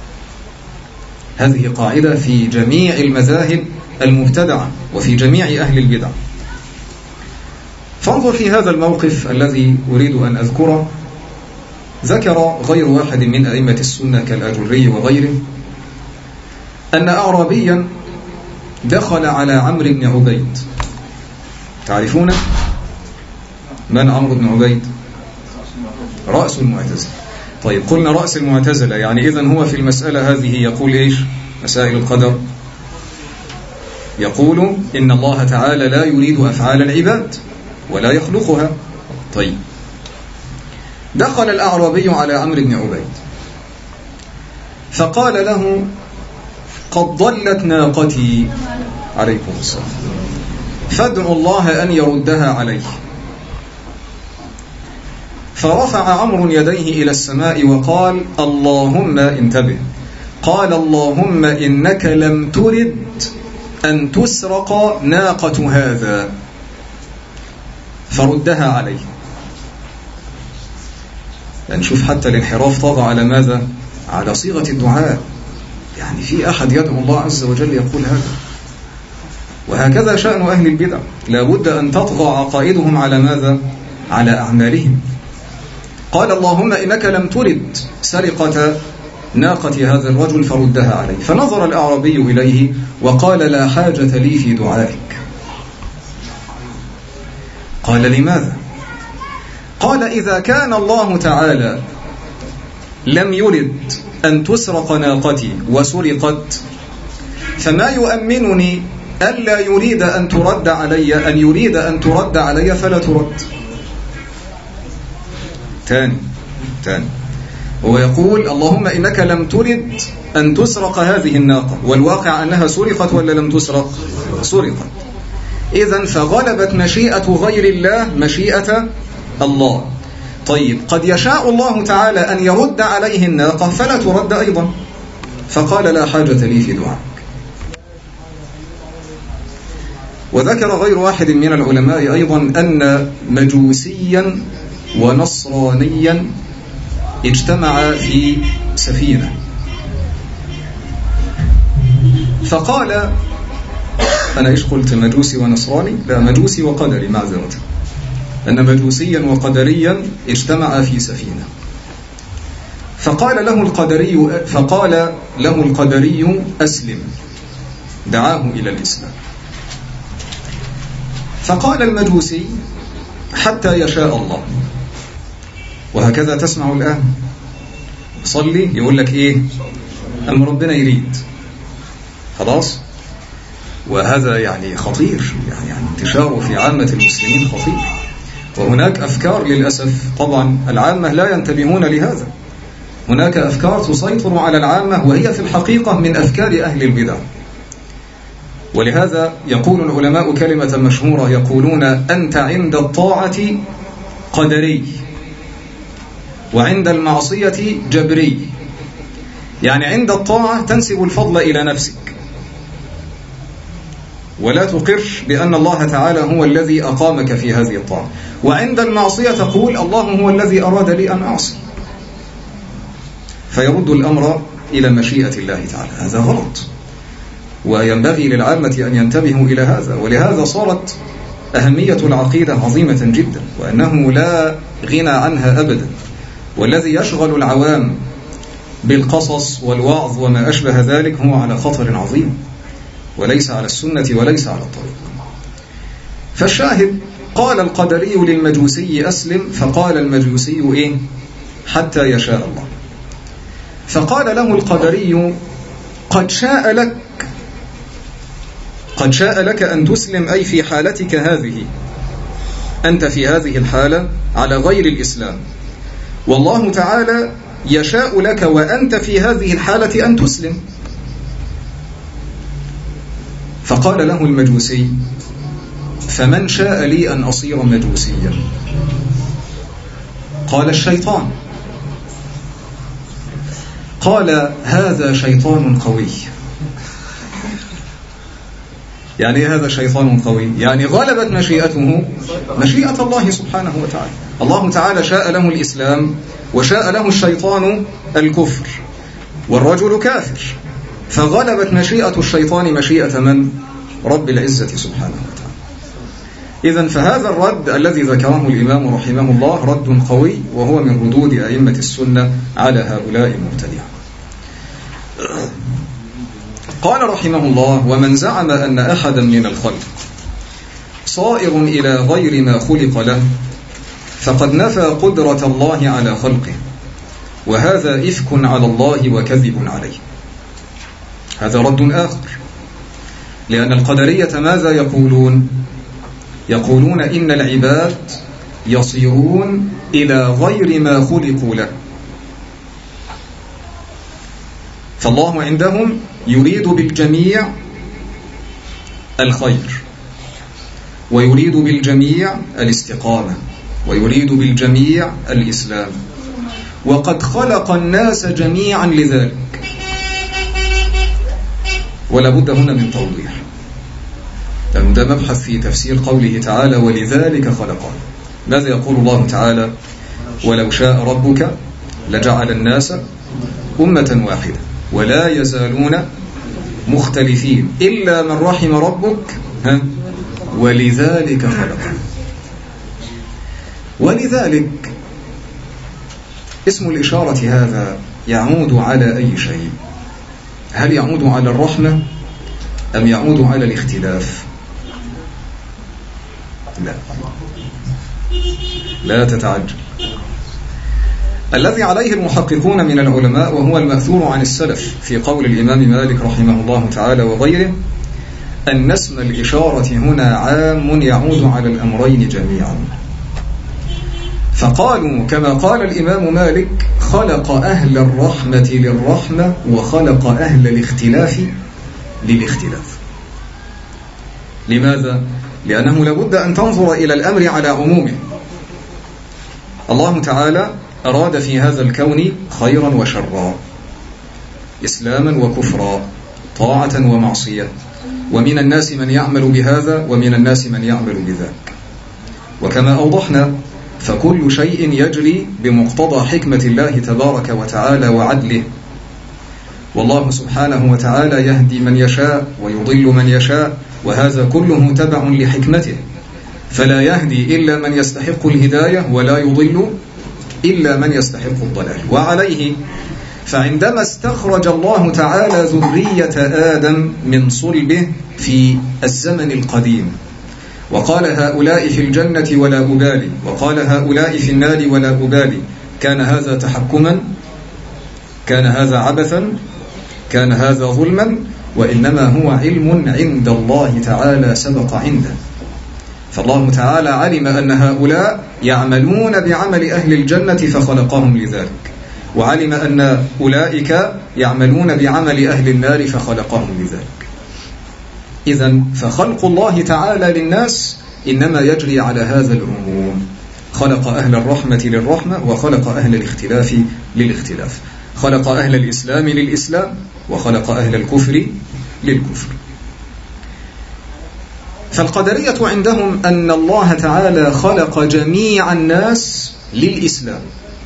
هذه قاعدة في جميع المذاهب المبتدعة وفي جميع أهل البدع. فانظر في هذا الموقف الذي أريد أن أذكره. ذكر غير واحد من أئمة السنة كالأجري وغيره أن أعرابيا دخل على عمرو بن عبيد. تعرفون من عمرو بن عبيد؟ رأس المعتزلة. طيب، قلنا رأس المعتزلة، يعني إذن هو في المسألة هذه يقول إيش؟ مسائل القدر، يقول إن الله تعالى لا يريد أفعال العباد ولا يخلقها. طيب، دخل الأعرابي على عمرو بن عبيد فقال له: قد ضلت ناقتي، عليكم السلام، فادعوا الله أن يردها عليه. فرفع عمرو يديه إلى السماء وقال: اللهم، انتبه، قال: اللهم إنك لم ترد أن تسرق ناقة هذا فردها عليه. يعني شوف حتى الانحراف طغى على ماذا؟ على صيغة الدعاء. يعني في أحد يدعو الله عز وجل يقول هذا؟ وهكذا شأن أهل البدع، لا بد أن تطغى عقائدهم على ماذا؟ على أعمالهم. قال اللهم إنك لم ترد سرقة ناقة هذا الرجل فردها عليه، فنظر الأعرابي إليه وقال لا حاجة لي في دعائك. قال لماذا؟ قال إذا كان الله تعالى لم يرد أن تسرق ناقتي وسرقت، فما يؤمنني ألا يريد أن ترد علي، أن يريد أن ترد علي فلا ترد. تاني هو يقول اللهم إنك لم ترد أن تسرق هذه الناقة، والواقع أنها سرقت ولا لم تسرق؟ سرقت. إذن فغلبت مشيئة غير الله مشيئة الله. طيب قد يشاء الله تعالى أن يرد عليه الناقة فلا ترد أيضا، فقال لا حاجة لي في دعائك. وذكر غير واحد من العلماء أيضا أن مجوسيا ونصرانيا اجتمع في سفينة، فقال أنا إيش قلت؟ مجوسي ونصراني؟ لا، مجوسي وقدري، معذرة. أن مجوسيا وقدريا اجتمع في سفينة، فقال له القدري أسلم، دعاه إلى الإسلام. فقال المجوسي حتى يشاء الله. وهكذا تسمع الآن، صلي يقول لك إيه؟ أم ربنا يريد، خلاص. وهذا يعني خطير، يعني انتشاره في عامة المسلمين خطير. وهناك أفكار للأسف طبعا العامة لا ينتبهون لهذا. هناك أفكار تسيطر على العامة وهي في الحقيقة من أفكار أهل البدع. ولهذا يقول العلماء كلمة مشهورة، يقولون أنت عند الطاعة قدري وعند المعصية جبري. يعني عند الطاعة تنسب الفضل إلى نفسك ولا تقر بأن الله تعالى هو الذي أقامك في هذه الطاعة، وعند المعصية تقول الله هو الذي أراد لي أن أعصي، فيرد الأمر إلى مشيئة الله تعالى. هذا غلط، وينبغي للعامة أن ينتبهوا إلى هذا. ولهذا صارت أهمية العقيدة عظيمة جدا، وأنه لا غنى عنها أبدا. والذي يشغل العوام بالقصص والوعظ وما أشبه ذلك هو على خطر عظيم، وليس على السنة وليس على الطريق. فالشاهد قال القدري للمجوسي أسلم، فقال المجوسي إيه؟ حتى يشاء الله. فقال له القدري قد شاء لك أن تسلم، أي في حالتك هذه، أنت في هذه الحالة على غير الإسلام، والله تعالى يشاء لك وأنت في هذه الحالة أن تسلم. فقال له المجوسي فمن شاء لي أن أصير مجوسيا؟ قال الشيطان. قال هذا شيطان قوي. يعني هذا شيطان قوي، يعني غلبت مشيئته مشيئة الله سبحانه وتعالى. الله تعالى شاء له الإسلام وشاء له الشيطان الكفر، والرجل كافر، فغلبت مشيئة الشيطان مشيئة من؟ رب العزة سبحانه وتعالى. إذن فهذا الرد الذي ذكره الإمام رحمه الله رد قوي، وهو من ردود أئمة السنة على هؤلاء المبتدعة. قال رحمه الله ومن زعم أن أحدا من الخلق صائر إلى غير ما خلق له فقد نفى قدرة الله على خلقه، وهذا إفك على الله وكذب عليه. هذا رد آخر، لأن القدرية ماذا يقولون؟ يقولون إن العباد يصيرون إلى غير ما خلقوا له، فالله عندهم يريد بالجميع الخير، ويريد بالجميع الاستقامة، ويريد بالجميع الإسلام، وقد خلق الناس جميعا لذلك. ولا بد هنا من توضيح، لأن ده مبحث في تفسير قوله تعالى ولذلك خلقه. ماذا يقول الله تعالى؟ ولو شاء ربك لجعل الناس أمة واحدة ولا يزالون مختلفين إلا من رحم ربك ولذلك خلق. ولذلك اسم الإشارة هذا يعود على أي شيء؟ هل يعود على الرحمة أم يعود على الاختلاف؟ لا تتعجل. الذي عليه المحققون من العلماء وهو المأثور عن السلف في قول الإمام مالك رحمه الله تعالى وغيره أن اسم الإشارة هنا عام يعود على الأمرين جميعا. فقالوا كما قال الإمام مالك خلق أهل الرحمة للرحمة وخلق أهل الاختلاف للاختلاف. لماذا؟ لأنه لابد أن تنظر إلى الأمر على عمومه. الله تعالى أراد في هذا الكون خيرا وشرا، إسلاما وكفرا، طاعة ومعصية، ومن الناس من يعمل بهذا ومن الناس من يعمل بذاك. وكما أوضحنا فكل شيء يجري بمقتضى حكمة الله تبارك وتعالى وعدله، والله سبحانه وتعالى يهدي من يشاء ويضل من يشاء، وهذا كله تبع لحكمته، فلا يهدي إلا من يستحق الهداية ولا يضل إلا من يستحق الضلال. وعليه فعندما استخرج الله تعالى ذرية آدم من صلبه في الزمن القديم وقال هؤلاء في الجنة ولا أبالي، وقال هؤلاء في النار ولا أبالي، كان هذا تحكما؟ كان هذا عبثا؟ كان هذا ظلما؟ وإنما هو علم عند الله تعالى سبق عنده. فالله تعالى علم أن هؤلاء يعملون بعمل أهل الجنة فخلقهم لذلك، وعلم أن أولئك يعملون بعمل أهل النار فخلقهم لذلك. إذن فخلق الله تعالى للناس إنما يجري على هذا العموم، خلق أهل الرحمة للرحمة وخلق أهل الاختلاف للاختلاف، خلق أهل الإسلام للإسلام وخلق أهل الكفر للكفر. فالقدرية عندهم أن الله تعالى خلق جميع الناس للإسلام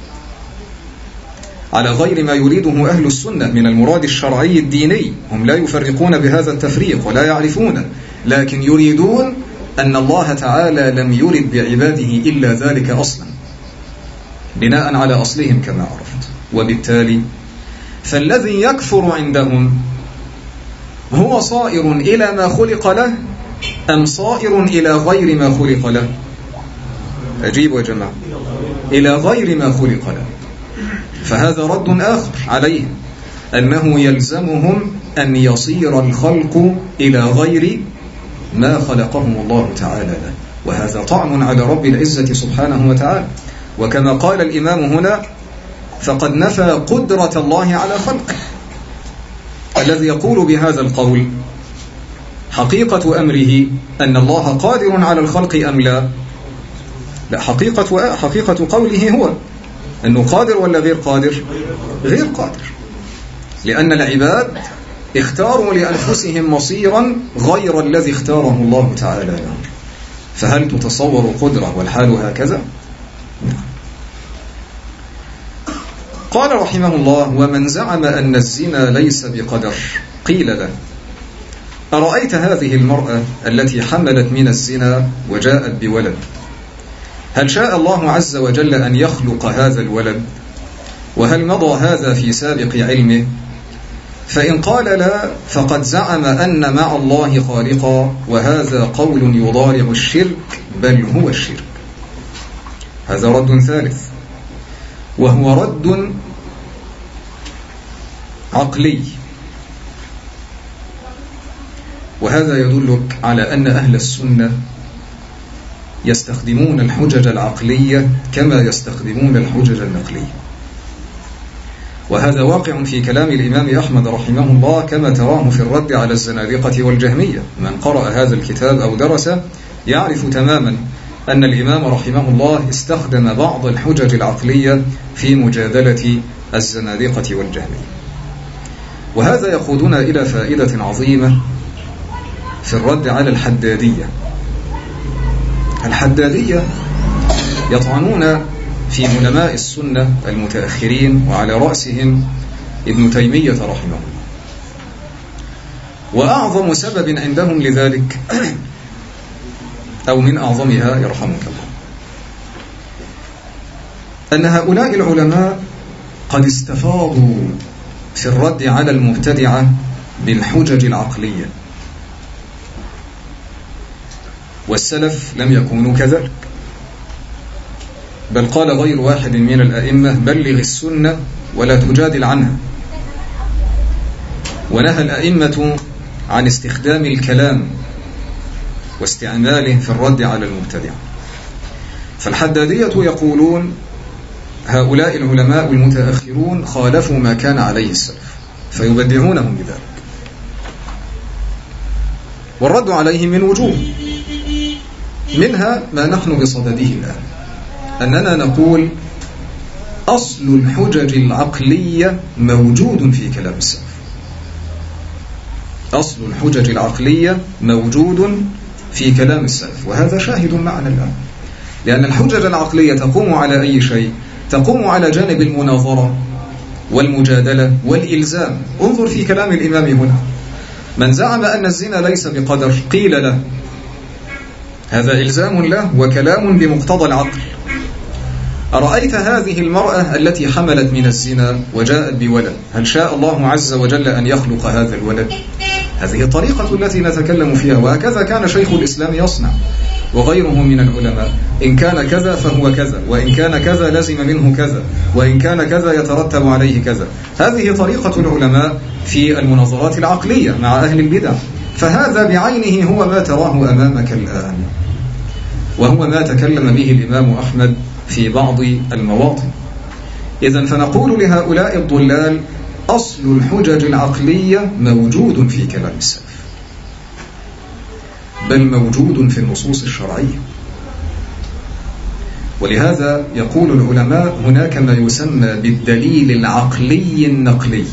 على غير ما يريده أهل السنة من المراد الشرعي الديني. هم لا يفرقون بهذا التفريق ولا يعرفون، لكن يريدون أن الله تعالى لم يرد بعباده إلا ذلك أصلا بناء على أصلهم كما عرفت. وبالتالي فالذي يكفر عندهم هو صائر إلى ما خلق له أم صائر إلى غير ما خلق له؟ أجيب يا جماعة، إلى غير ما خلق له. فهذا رد آخر عليهم أنه يلزمهم أن يصير الخلق إلى غير ما خلقهم الله تعالى له، وهذا طعن على رب العزة سبحانه وتعالى. وكما قال الإمام هنا فقد نفى قدرة الله على خلقه. الذي يقول بهذا القول حقيقة أمره أن الله قادر على الخلق أم لا؟ لا، حقيقة قوله هو أنه قادر ولا غير قادر؟ غير قادر، لأن العباد اختاروا لأنفسهم مصيرا غير الذي اختاره الله تعالى لهم. فهل تتصور قدرة والحال هكذا؟ قال رحمه الله ومن زعم أن الزنا ليس بقدر قيل له أرأيت هذه المرأة التي حملت من الزنا وجاءت بولد، هل شاء الله عز وجل أن يخلق هذا الولد؟ وهل مضى هذا في سابق علمه؟ فإن قال لا فقد زعم أن مع الله خالقا، وهذا قول يضارع الشرك بل هو الشرك. هذا رد ثالث وهو رد عقلي، وهذا يدلك على أن أهل السنة يستخدمون الحجج العقلية كما يستخدمون الحجج النقلية. وهذا واقع في كلام الإمام أحمد رحمه الله كما تراه في الرد على الزنادقة والجهمية. من قرأ هذا الكتاب أو درس يعرف تماما أن الإمام رحمه الله استخدم بعض الحجج العقلية في مجادلة الزنادقة والجهمية. وهذا يقودنا إلى فائدة عظيمة في الرد على الحدادية. الحدادية يطعنون في علماء السنة المتأخرين وعلى رأسهم ابن تيمية رحمه الله. وأعظم سبب عندهم لذلك أو من أعظمها يرحمك الله أن هؤلاء العلماء قد استفاضوا في الرد على المبتدعة بالحجج العقلية، والسلف لم يكونوا كذلك، بل قال غير واحد من الأئمة: بلغ السنة ولا تجادل عنها. ونهى الأئمة عن استخدام الكلام واستعماله في الرد على المبتدع. فالحدادية يقولون هؤلاء العلماء المتأخرون خالفوا ما كان عليه السلف، فيبدعونهم بذلك. والرد عليهم من وجوه، منها ما نحن بصدده الآن، أننا نقول أصل الحجج العقلية موجود في كلام السلف. أصل الحجج العقلية موجود في كلام السلف، وهذا شاهد معنا الآن، لأن الحجج العقلية تقوم على أي شيء؟ تقوم على جانب المناظرة والمجادلة والإلزام. انظر في كلام الإمام هنا: من زعم أن الزنا ليس بقدر قيل له هذا إلزام له وكلام بمقتضى العقل. أرأيت هذه المرأة التي حملت من الزنا وجاءت بولد، هل شاء الله عز وجل أن يخلق هذا الولد؟ هذه الطريقة التي نتكلم فيها، وهكذا كان شيخ الإسلام يصنع وغيره من العلماء. إن كان كذا فهو كذا، وإن كان كذا لزم منه كذا، وإن كان كذا يترتب عليه كذا. هذه طريقة العلماء في المناظرات العقلية مع أهل البدع. فهذا بعينه هو ما تراه أمامك الآن، وهو ما تكلم به الإمام أحمد في بعض المواطن. إذن فنقول لهؤلاء الضلال: أصل الحجج العقلية موجود في كلام السلف، بل موجود في النصوص الشرعية. ولهذا يقول العلماء: هناك ما يسمى بالدليل العقلي النقلي.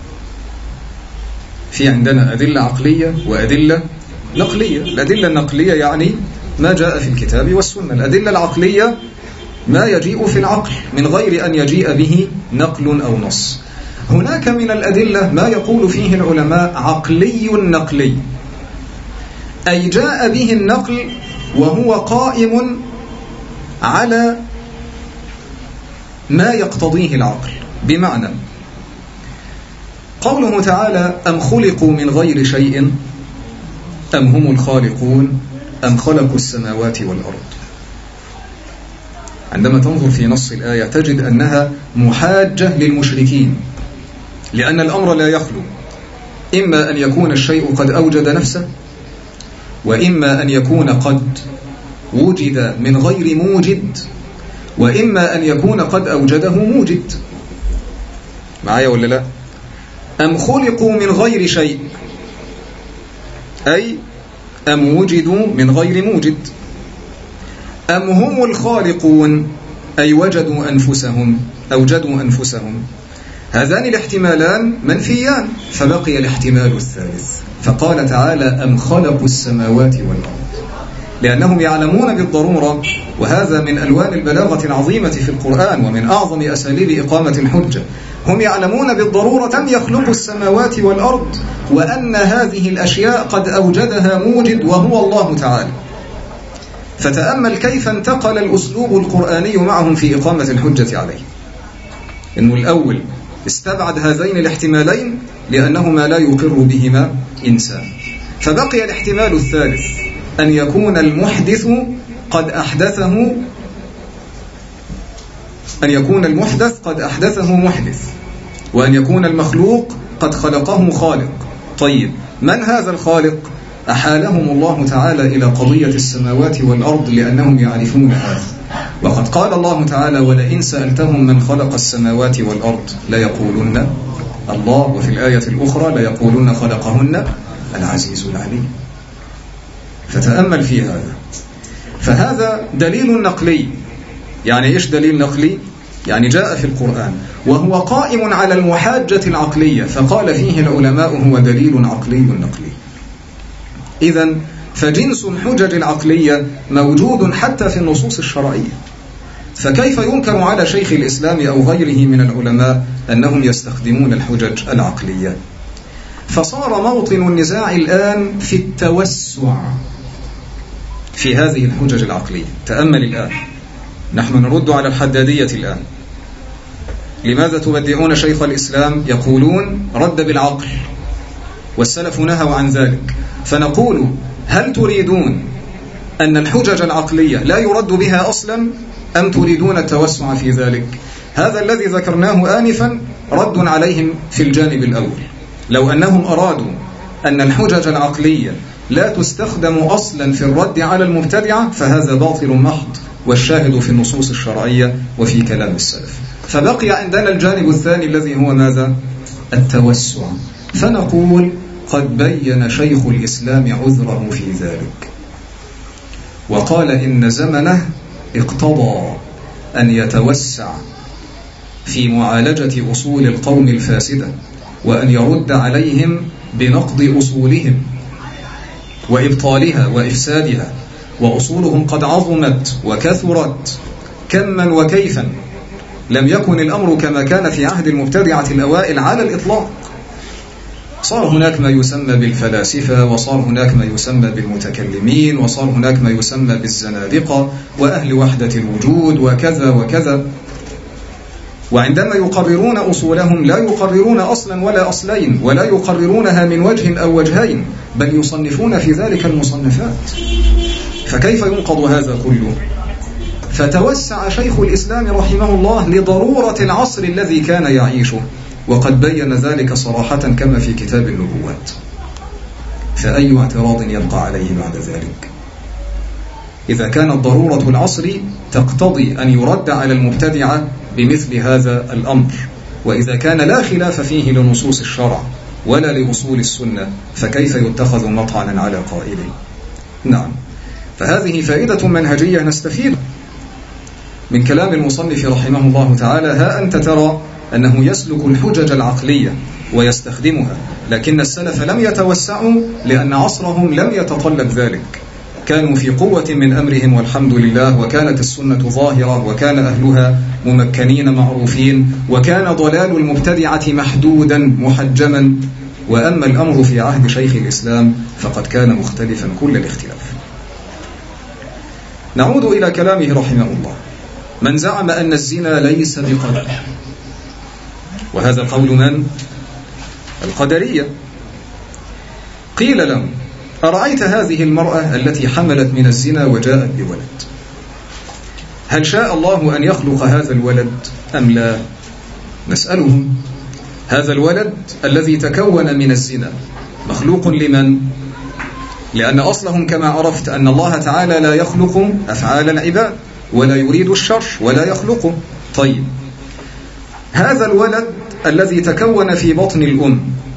في عندنا أدلة عقلية وأدلة نقلية. الأدلة النقلية يعني ما جاء في الكتاب والسنة. الأدلة العقلية ما يجيء في العقل من غير أن يجيء به نقل أو نص. هناك من الأدلة ما يقول فيه العلماء عقلي نقلي، أي جاء به النقل وهو قائم على ما يقتضيه العقل. بمعنى قوله تعالى: أم خلقوا من غير شيء أم هم الخالقون أم خلقوا السماوات والأرض. عندما تنظر في نص الآية تجد أنها محاجة للمشركين، لأن الأمر لا يخلو، إما أن يكون الشيء قد أوجد نفسه، وإما أن يكون قد وجد من غير موجد، وإما أن يكون قد أوجده موجد. معايا ولا لا؟ أم خلقوا من غير شيء، أي أم وجدوا من غير موجد. أم هم الخالقون، أي وجدوا أنفسهم، أوجدوا أنفسهم. هذان الاحتمالان منفيان، فبقي الاحتمال الثالث، فقال تعالى: أم خلقوا السماوات والأرض. لأنهم يعلمون بالضرورة، وهذا من ألوان البلاغة العظيمة في القرآن ومن أعظم أساليب إقامة الحجة، هم يعلمون بالضرورة أن يخلقوا السماوات والأرض، وأن هذه الأشياء قد أوجدها موجد وهو الله تعالى. فتأمل كيف انتقل الأسلوب القرآني معهم في إقامة الحجة عليه. إنه الأول استبعد هذين الاحتمالين لأنهما لا يقر بهما إنسان، فبقي الاحتمال الثالث أن يكون المحدث قد أحدثه، أن يكون المحدث قد أحدثه محدث، وأن يكون المخلوق قد خلقه خالق. طيب، من هذا الخالق؟ أحالهم الله تعالى إلى قضية السماوات والأرض لأنهم يعرفون هذا. وقد قال الله تعالى: ولئن سألتهم من خلق السماوات والأرض ليقولن الله، وفي الآية الأخرى ليقولن خلقهن العزيز العليم. فتأمل في هذا. فهذا دليل نقلي. يعني إيش دليل نقلي؟ يعني جاء في القرآن وهو قائم على المحاجة العقلية، فقال فيه العلماء: هو دليل عقلي نقلي. إذن فجنس الحجج العقلية موجود حتى في النصوص الشرعية، فكيف ينكر على شيخ الإسلام أو غيره من العلماء أنهم يستخدمون الحجج العقلية؟ فصار موطن النزاع الآن في التوسع في هذه الحجج العقلية. تأمل الآن، نحن نرد على الحدادية الآن. لماذا تبدعون شيخ الإسلام؟ يقولون رد بالعقل والسلف نهوا عن ذلك. فنقول هل تريدون أن الحجج العقلية لا يرد بها أصلا، أم تريدون التوسع في ذلك؟ هذا الذي ذكرناه آنفا رد عليهم في الجانب الأول. لو أنهم أرادوا أن الحجج العقلية لا تستخدم أصلا في الرد على المبتدعة فهذا باطل محض، والشاهد في النصوص الشرعية وفي كلام السلف. فبقي عندنا الجانب الثاني الذي هو ماذا؟ التوسع. فنقول قد بين شيخ الإسلام عذره في ذلك، وقال إن زمنه اقتضى أن يتوسع في معالجة أصول القوم الفاسدة، وأن يرد عليهم بنقض أصولهم وإبطالها وإفسادها، وأصولهم قد عظمت وكثرت كما وكيفا. لم يكن الأمر كما كان في عهد المبتدعة الأوائل على الإطلاق. صار هناك ما يسمى بالفلاسفة، وصار هناك ما يسمى بالمتكلمين، وصار هناك ما يسمى بالزنادقة وأهل وحدة الوجود وكذا وكذا. وعندما يقررون أصولهم لا يقررون أصلا ولا أصلين، ولا يقررونها من وجه أو وجهين، بل يصنفون في ذلك المصنفات. فكيف ينقض هذا كله؟ فتوسع شيخ الإسلام رحمه الله لضرورة العصر الذي كان يعيشه، وقد بين ذلك صراحة كما في كتاب النبوات. فأي اعتراض يبقى عليه بعد ذلك؟ إذا كانت ضرورة العصر تقتضي أن يرد على المبتدعة بمثل هذا الأمر، وإذا كان لا خلاف فيه لنصوص الشرع ولا لأصول السنة، فكيف يتخذ مطعنا على قائله؟ نعم، فهذه فائدة منهجية نستفيد من كلام المصنف رحمه الله تعالى. ها أنت ترى أنه يسلك الحجج العقلية ويستخدمها، لكن السلف لم يتوسعوا لأن عصرهم لم يتطلب ذلك. كانوا في قوة من أمرهم والحمد لله، وكانت السنة ظاهرة، وكان أهلها ممكنين معروفين، وكان ضلال المبتدعة محدودا محجما. وأما الأمر في عهد شيخ الإسلام فقد كان مختلفا كل الاختلاف. نعود إلى كلامه رحمه الله. من زعم أن الزنا ليس بقدر، وهذا قول من؟ القدرية. قيل لهم أرأيت هذه المرأة التي حملت من الزنا وجاءت بولد، هل شاء الله أن يخلق هذا الولد أم لا؟ نسألهم هذا الولد الذي تكون من الزنا مخلوق لمن؟ لأن أصلهم كما عرفت أن الله تعالى لا يخلق أفعال العباد، ولا يريد الشر ولا يخلقه. طيب، هذا الولد الذي تكون في بطن الأم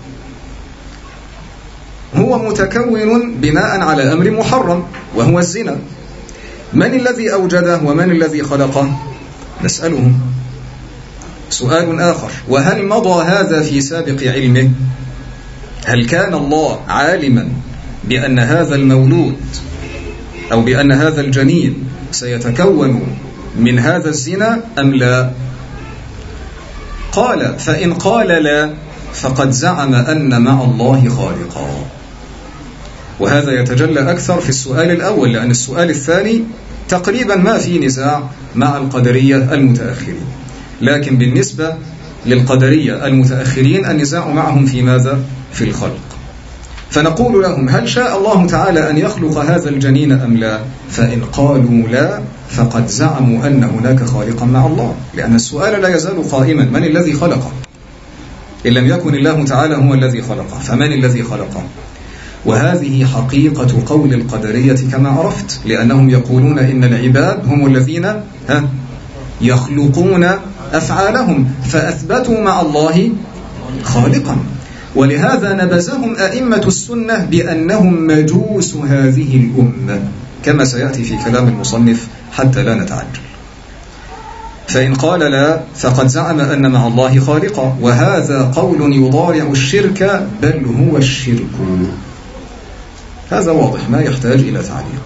هو متكون بناء على أمر محرم وهو الزنا. من الذي أوجده ومن الذي خلقه؟ نسألهم. سؤال آخر، وهل مضى هذا في سابق علمه؟ هل كان الله عالما بأن هذا المولود أو بأن هذا الجنين سيتكون من هذا الزنا أم لا؟ قال فإن قال لا فقد زعم أن مع الله خالقا. وهذا يتجلى أكثر في السؤال الأول، لأن السؤال الثاني تقريبا ما في نزاع مع القدرية المتأخرين، لكن بالنسبة للقدرية المتأخرين النزاع معهم في ماذا؟ في الخلق. فنقول لهم هل شاء الله تعالى أن يخلق هذا الجنين أم لا؟ فإن قالوا لا فقد زعموا أن هناك خالقا مع الله، لأن السؤال لا يزال قائما، من الذي خلقه؟ إن لم يكن الله تعالى هو الذي خلقه فمن الذي خلقه؟ وهذه حقيقة قول القدرية كما عرفت، لأنهم يقولون إن العباد هم الذين يخلقون أفعالهم، فأثبتوا مع الله خالقا. ولهذا نبذهم أئمة السنة بأنهم مجوس هذه الأمة، كما سيأتي في كلام المصنف حتى لا نتعجل. فإن قال لا فقد زعم أن مع الله خالقا، وهذا قول يضارع الشرك، بل هو الشرك. هذا واضح ما يحتاج إلى تعليق.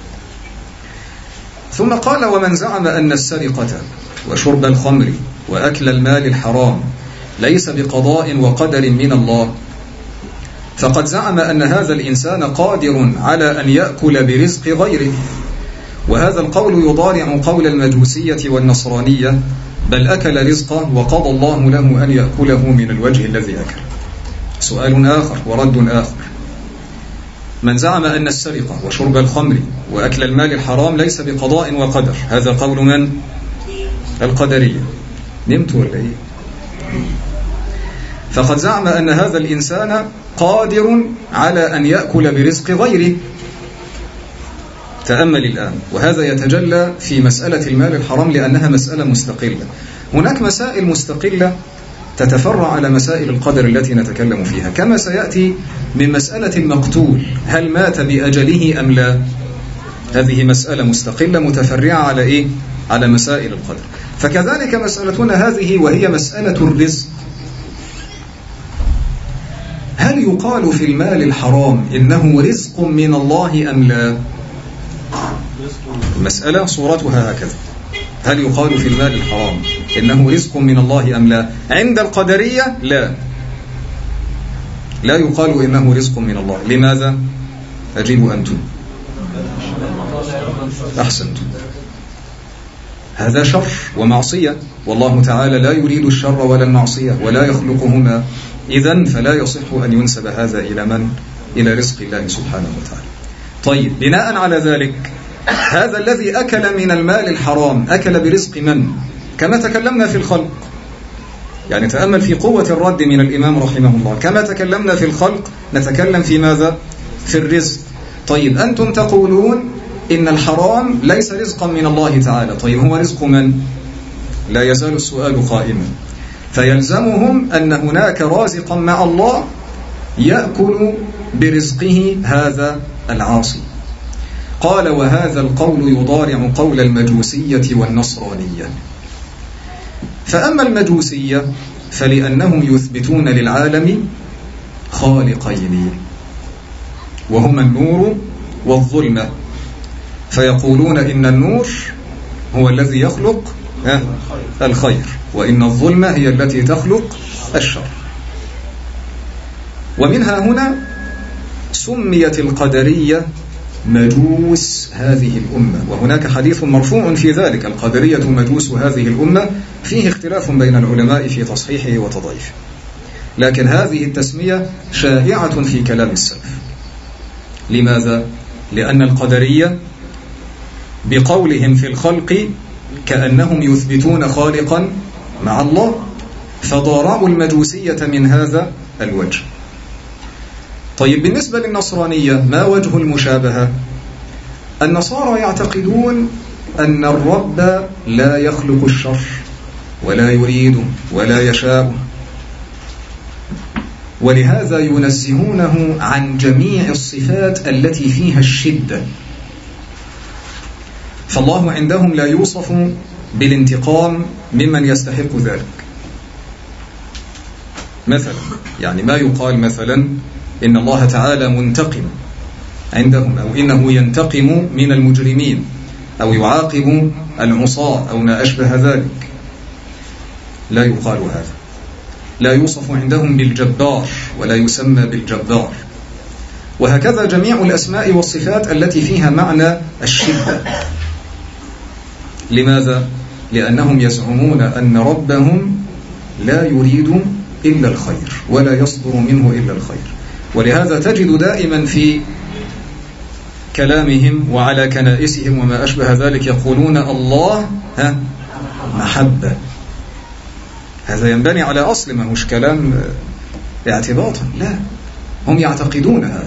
ثم قال ومن زعم أن السرقة وشرب الخمر وأكل المال الحرام ليس بقضاء وقدر من الله، فقد زعم أن هذا الإنسان قادر على أن يأكل برزق غيره، وهذا القول يضارع قول المجوسية والنصرانية، بل أكل رزقه وقضى الله له أن يأكله من الوجه الذي أكل. سؤال آخر ورد آخر: من زعم أن السرقة وشرب الخمر وأكل المال الحرام ليس بقضاء وقدر، هذا قول من؟ القدرية. نمت ولا إيه؟ فقد زعم أن هذا الإنسان قادر على أن يأكل برزق غيره. تأمل الآن، وهذا يتجلى في مسألة المال الحرام لأنها مسألة مستقلة. هناك مسائل مستقلة تتفرع على مسائل القدر التي نتكلم فيها، كما سيأتي من مسألة المقتول، هل مات بأجله أم لا؟ هذه مسألة مستقلة متفرعة على إيه؟ على مسائل القدر. فكذلك مسألتنا هذه وهي مسألة الرزق، هل يقال في المال الحرام إنه رزق من الله أم لا؟ المسألة صورتها هكذا، هل يقال في المال الحرام إنه رزق من الله أم لا؟ عند القدرية لا يقال إنه رزق من الله. لماذا؟ أجيب أنتم. أحسنتم. هذا شر ومعصية، والله تعالى لا يريد الشر ولا المعصية ولا يخلقهما، إذن فلا يصح أن ينسب هذا إلى من؟ إلى رزق الله سبحانه وتعالى. طيب، بناء على ذلك هذا الذي أكل من المال الحرام أكل برزق من؟ كما تكلمنا في الخلق، يعني تأمل في قوة الرد من الإمام رحمه الله. كما تكلمنا في الخلق نتكلم في ماذا؟ في الرزق. طيب، أنتم تقولون إن الحرام ليس رزقا من الله تعالى، طيب هو رزق من؟ لا يزال السؤال قائما. فيلزمهم أن هناك رازقا مع الله يأكل برزقه هذا العاصي. قال: وهذا القول يضارع قول المجوسية والنصرانية. فأما المجوسية فلأنهم يثبتون للعالم خالقين، وهما النور والظلمة، فيقولون إن النور هو الذي يخلق الخير، وإن الظلمة هي التي تخلق الشر. ومنها هنا سميت القدرية مجوس هذه الأمة، وهناك حديث مرفوع في ذلك: القدرية مجوس هذه الأمة. فيه اختلاف بين العلماء في تصحيحه وتضعيفه، لكن هذه التسمية شائعة في كلام السلف. لماذا؟ لأن القدرية بقولهم في الخلق كأنهم يثبتون خالقا مع الله، فضارعوا المجوسية من هذا الوجه. طيب، بالنسبة للنصرانية ما وجه المشابهة؟ النصارى يعتقدون أن الرب لا يخلق الشر ولا يريد ولا يشاء، ولهذا ينزهونه عن جميع الصفات التي فيها الشدة. فالله عندهم لا يوصف بالانتقام ممن يستحق ذلك. مثلا، يعني ما يقال مثلا إن الله تعالى منتقم عندهم، أو إنه ينتقم من المجرمين، أو يعاقب العصاة، أو ما أشبه ذلك. لا يقال هذا. لا يوصف عندهم بالجبار ولا يسمى بالجبار. وهكذا جميع الأسماء والصفات التي فيها معنى الشدة. لماذا؟ لأنهم يزعمون أن ربهم لا يريد إلا الخير ولا يصدر منه إلا الخير. ولهذا تجد دائما في كلامهم وعلى كنائسهم وما أشبه ذلك يقولون الله محبة. هذا ينبني على أصل، ما هوش كلام اعتباطا، لا، هم يعتقدون هذا.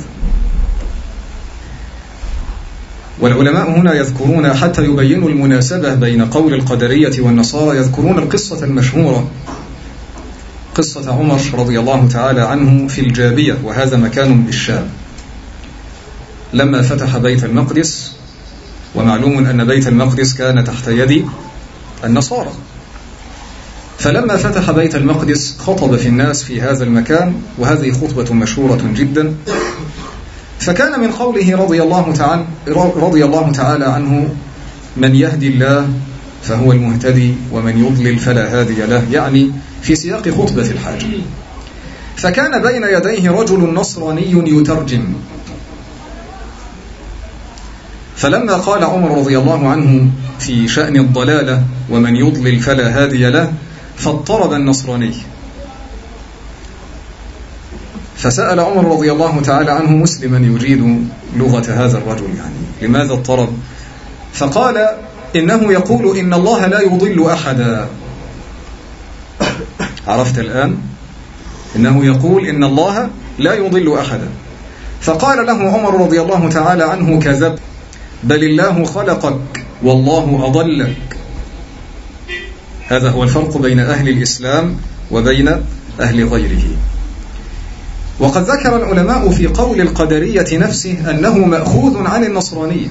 والعلماء هنا يذكرون حتى يبينوا المناسبة بين قول القدرية والنصارى، يذكرون القصة المشهورة، قصة عمر رضي الله تعالى عنه في الجابية، وهذا مكان بالشام، لما فتح بيت المقدس. ومعلوم أن بيت المقدس كان تحت يد النصارى. فلما فتح بيت المقدس خطب في الناس في هذا المكان، وهذه خطبة مشهورة جدا. فكان من قوله رضي الله تعالى عنه: من يهدي الله فهو المهتدي ومن يضلل فلا هادي له، يعني في سياق خطبة الحاجة. فكان بين يديه رجل نصراني يترجم. فلما قال عمر رضي الله عنه في شأن الضلالة ومن يضلل فلا هادي له، فاضطرب النصراني، فسأل عمر رضي الله تعالى عنه مسلما يجيد لغة هذا الرجل، يعني لماذا اضطرب؟ فقال إنه يقول إن الله لا يضل أحدا. عرفت الآن؟ إنه يقول إن الله لا يضل أحدا. فقال له عمر رضي الله تعالى عنه كذب، بل الله خلقك والله أضلك. هذا هو الفرق بين أهل الإسلام وبين أهل غيره. وقد ذكر العلماء في قول القدرية نفسه أنه مأخوذ عن النصرانية،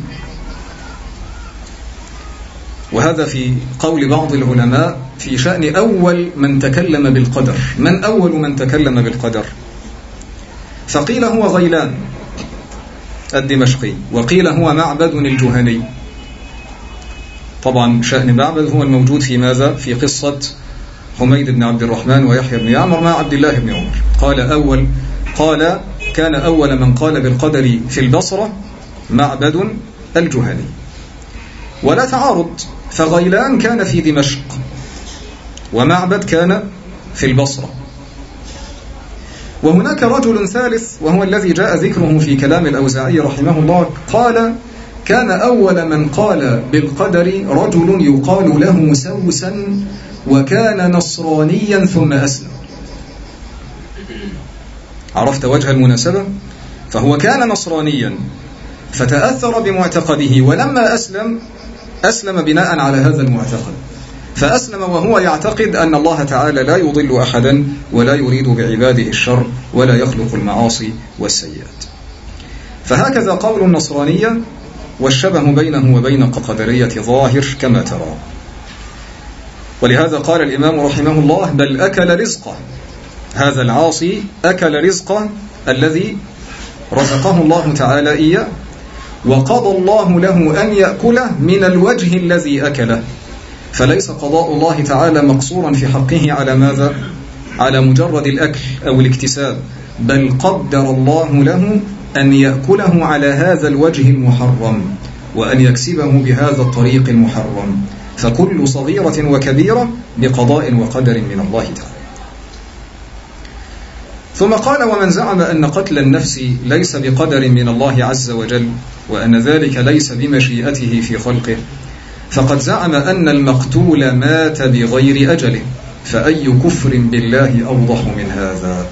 وهذا في قول بعض العلماء في شأن أول من تكلم بالقدر. من أول من تكلم بالقدر؟ فقيل هو غيلان الدمشقي، وقيل هو معبد الجهني. طبعا شأن معبد هو الموجود في ماذا؟ في قصة حميد بن عبد الرحمن ويحيى بن يعمر مع عبد الله بن عمر. قال كان أول من قال بالقدر في البصرة معبد الجهني. ولا تعارض، فغيلان كان في دمشق ومعبد كان في البصرة. وهناك رجل ثالث وهو الذي جاء ذكره في كلام الأوزاعي رحمه الله، قال كان أول من قال بالقدر رجل يقال له سوسا، وكان نصرانيا ثم أسلم. عرفت وجه المناسبة؟ فهو كان نصرانيا فتأثر بمعتقده، ولما أسلم بناء على هذا المعتقد، فأسلم وهو يعتقد أن الله تعالى لا يضل أحدا ولا يريد بعباده الشر ولا يخلق المعاصي والسيئات. فهكذا قول النصرانية، والشبه بينه وبين القدرية ظاهر كما ترى. ولهذا قال الإمام رحمه الله بل أكل رزقه، هذا العاصي أكل رزقه الذي رزقه الله تعالى إياه، وقضى الله له أن يأكله من الوجه الذي أكله. فليس قضاء الله تعالى مقصورا في حقه على ماذا؟ على مجرد الأكل أو الاكتساب، بل قدر الله له أن يأكله على هذا الوجه المحرم وأن يكسبه بهذا الطريق المحرم. فكل صغيرة وكبيرة بقضاء وقدر من الله تعالى. ثم قال ومن زعم أن قتل النفس ليس بقدر من الله عز وجل وأن ذلك ليس بمشيئته في خلقه، فقد زعم أن المقتول مات بغير أجله، فأي كفر بالله أوضح من هذا؟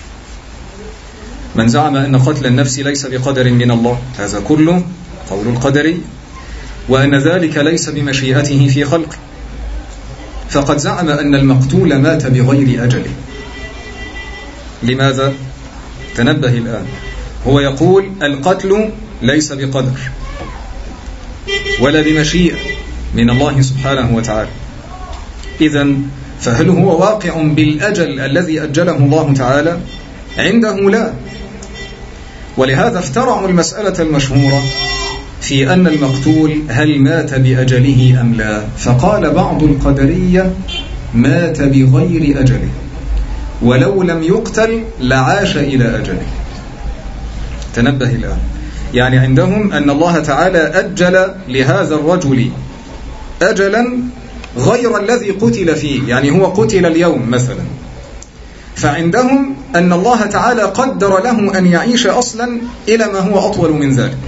من زعم أن قتل النفس ليس بقدر من الله، هذا كله قول القدري، وأن ذلك ليس بمشيئته في خلقه، فقد زعم أن المقتول مات بغير أجله. لماذا؟ تنبه الآن، هو يقول القتل ليس بقدر ولا بمشيئة من الله سبحانه وتعالى، إذن فهل هو واقع بالأجل الذي أجله الله تعالى؟ عنده لا. ولهذا افترعوا المسألة المشهورة في أن المقتول هل مات بأجله أم لا، فقال بعض القدرية مات بغير أجله، ولو لم يقتل لعاش إلى أجله. تنبه الآن، يعني عندهم أن الله تعالى أجل لهذا الرجل أجلا غير الذي قتل فيه، يعني هو قتل اليوم مثلا، فعندهم أن الله تعالى قدر له أن يعيش أصلا إلى ما هو أطول من ذلك،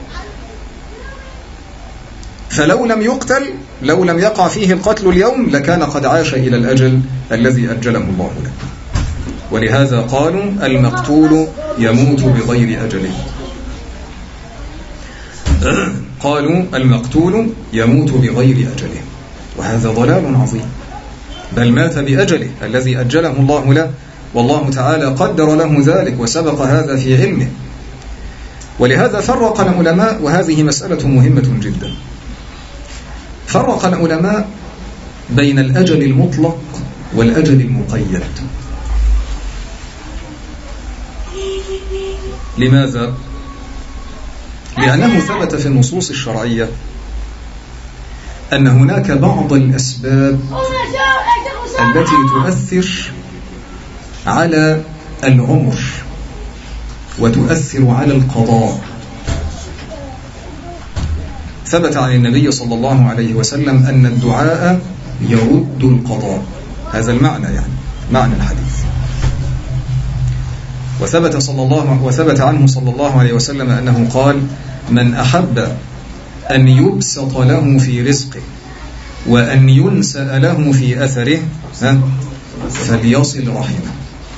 فلو لم يقتل، لو لم يقع فيه القتل اليوم لكان قد عاش إلى الأجل الذي أجله الله له. ولهذا قالوا المقتول يموت بغير أجله، قالوا المقتول يموت بغير أجله، وهذا ضلال عظيم، بل مات بأجله الذي أجله الله له، والله تعالى قدر له ذلك وسبق هذا في علمه. ولهذا فرق العلماء، وهذه مسألة مهمة جدا، فرق العلماء بين الأجل المطلق والأجل المقيد. لماذا؟ لأنه ثبت في النصوص الشرعية أن هناك بعض الأسباب التي تؤثر على العمر وتؤثر على القضاء. ثبت عن النبي صلى الله عليه وسلم أن الدعاء يرد القضاء، هذا المعنى يعني معنى الحديث. وثبت عنه صلى الله عليه وسلم أنه قال: من أحب أن يبسط له في رزقه وأن ينسأ له في أثره فليصل رحمه.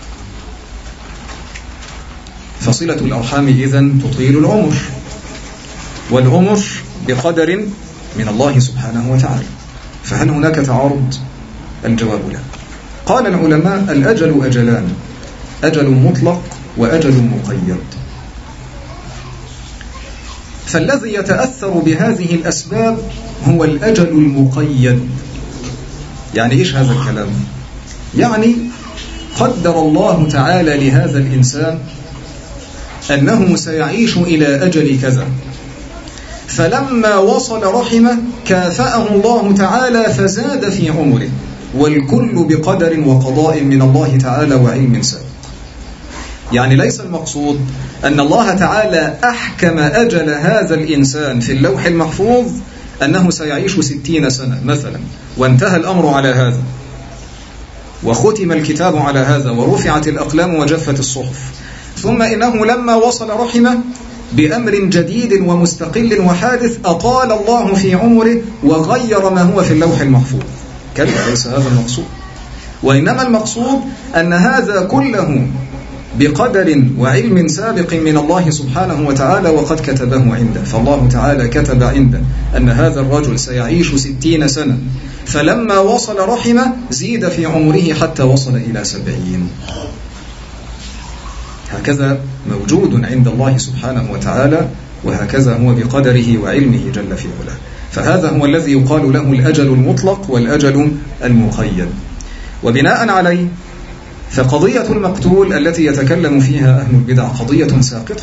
فصلة الأرحام إذن تطيل العمر، والعمر بقدر من الله سبحانه وتعالى، فهل هناك تعارض؟ الجواب لا. قال العلماء: الأجل أجلان، أجل مطلق وأجل مقيد. فالذي يتأثر بهذه الأسباب هو الأجل المقيد. يعني إيش هذا الكلام؟ يعني قدر الله تعالى لهذا الإنسان أنه سيعيش إلى أجل كذا، فلما وصل رحمه كافأه الله تعالى فزاد في عمره، والكل بقدر وقضاء من الله تعالى وعلم سابق. يعني ليس المقصود أن الله تعالى أحكم أجل هذا الإنسان في اللوح المحفوظ أنه سيعيش 60 سنة مثلا، وانتهى الأمر على هذا، وختم الكتاب على هذا، ورفعت الأقلام وجفت الصحف، ثم إنه لما وصل رحمه بأمر جديد ومستقل وحادث أطال الله في عمره وغير ما هو في اللوح المحفوظ. كلا، ليس هذا المقصود، وإنما المقصود أن هذا كله بقدر وعلم سابق من الله سبحانه وتعالى، وقد كتبه عنده. فالله تعالى كتب عنده أن هذا الرجل سيعيش 60 سنة، فلما وصل رحمه زيد في عمره حتى وصل إلى 70. هكذا موجود عند الله سبحانه وتعالى، وهكذا هو بقدره وعلمه جل في علاه. فهذا هو الذي يقال له الأجل المطلق والأجل المقيد. وبناء عليه فقضية المقتول التي يتكلم فيها أهل البدع قضية ساقطة.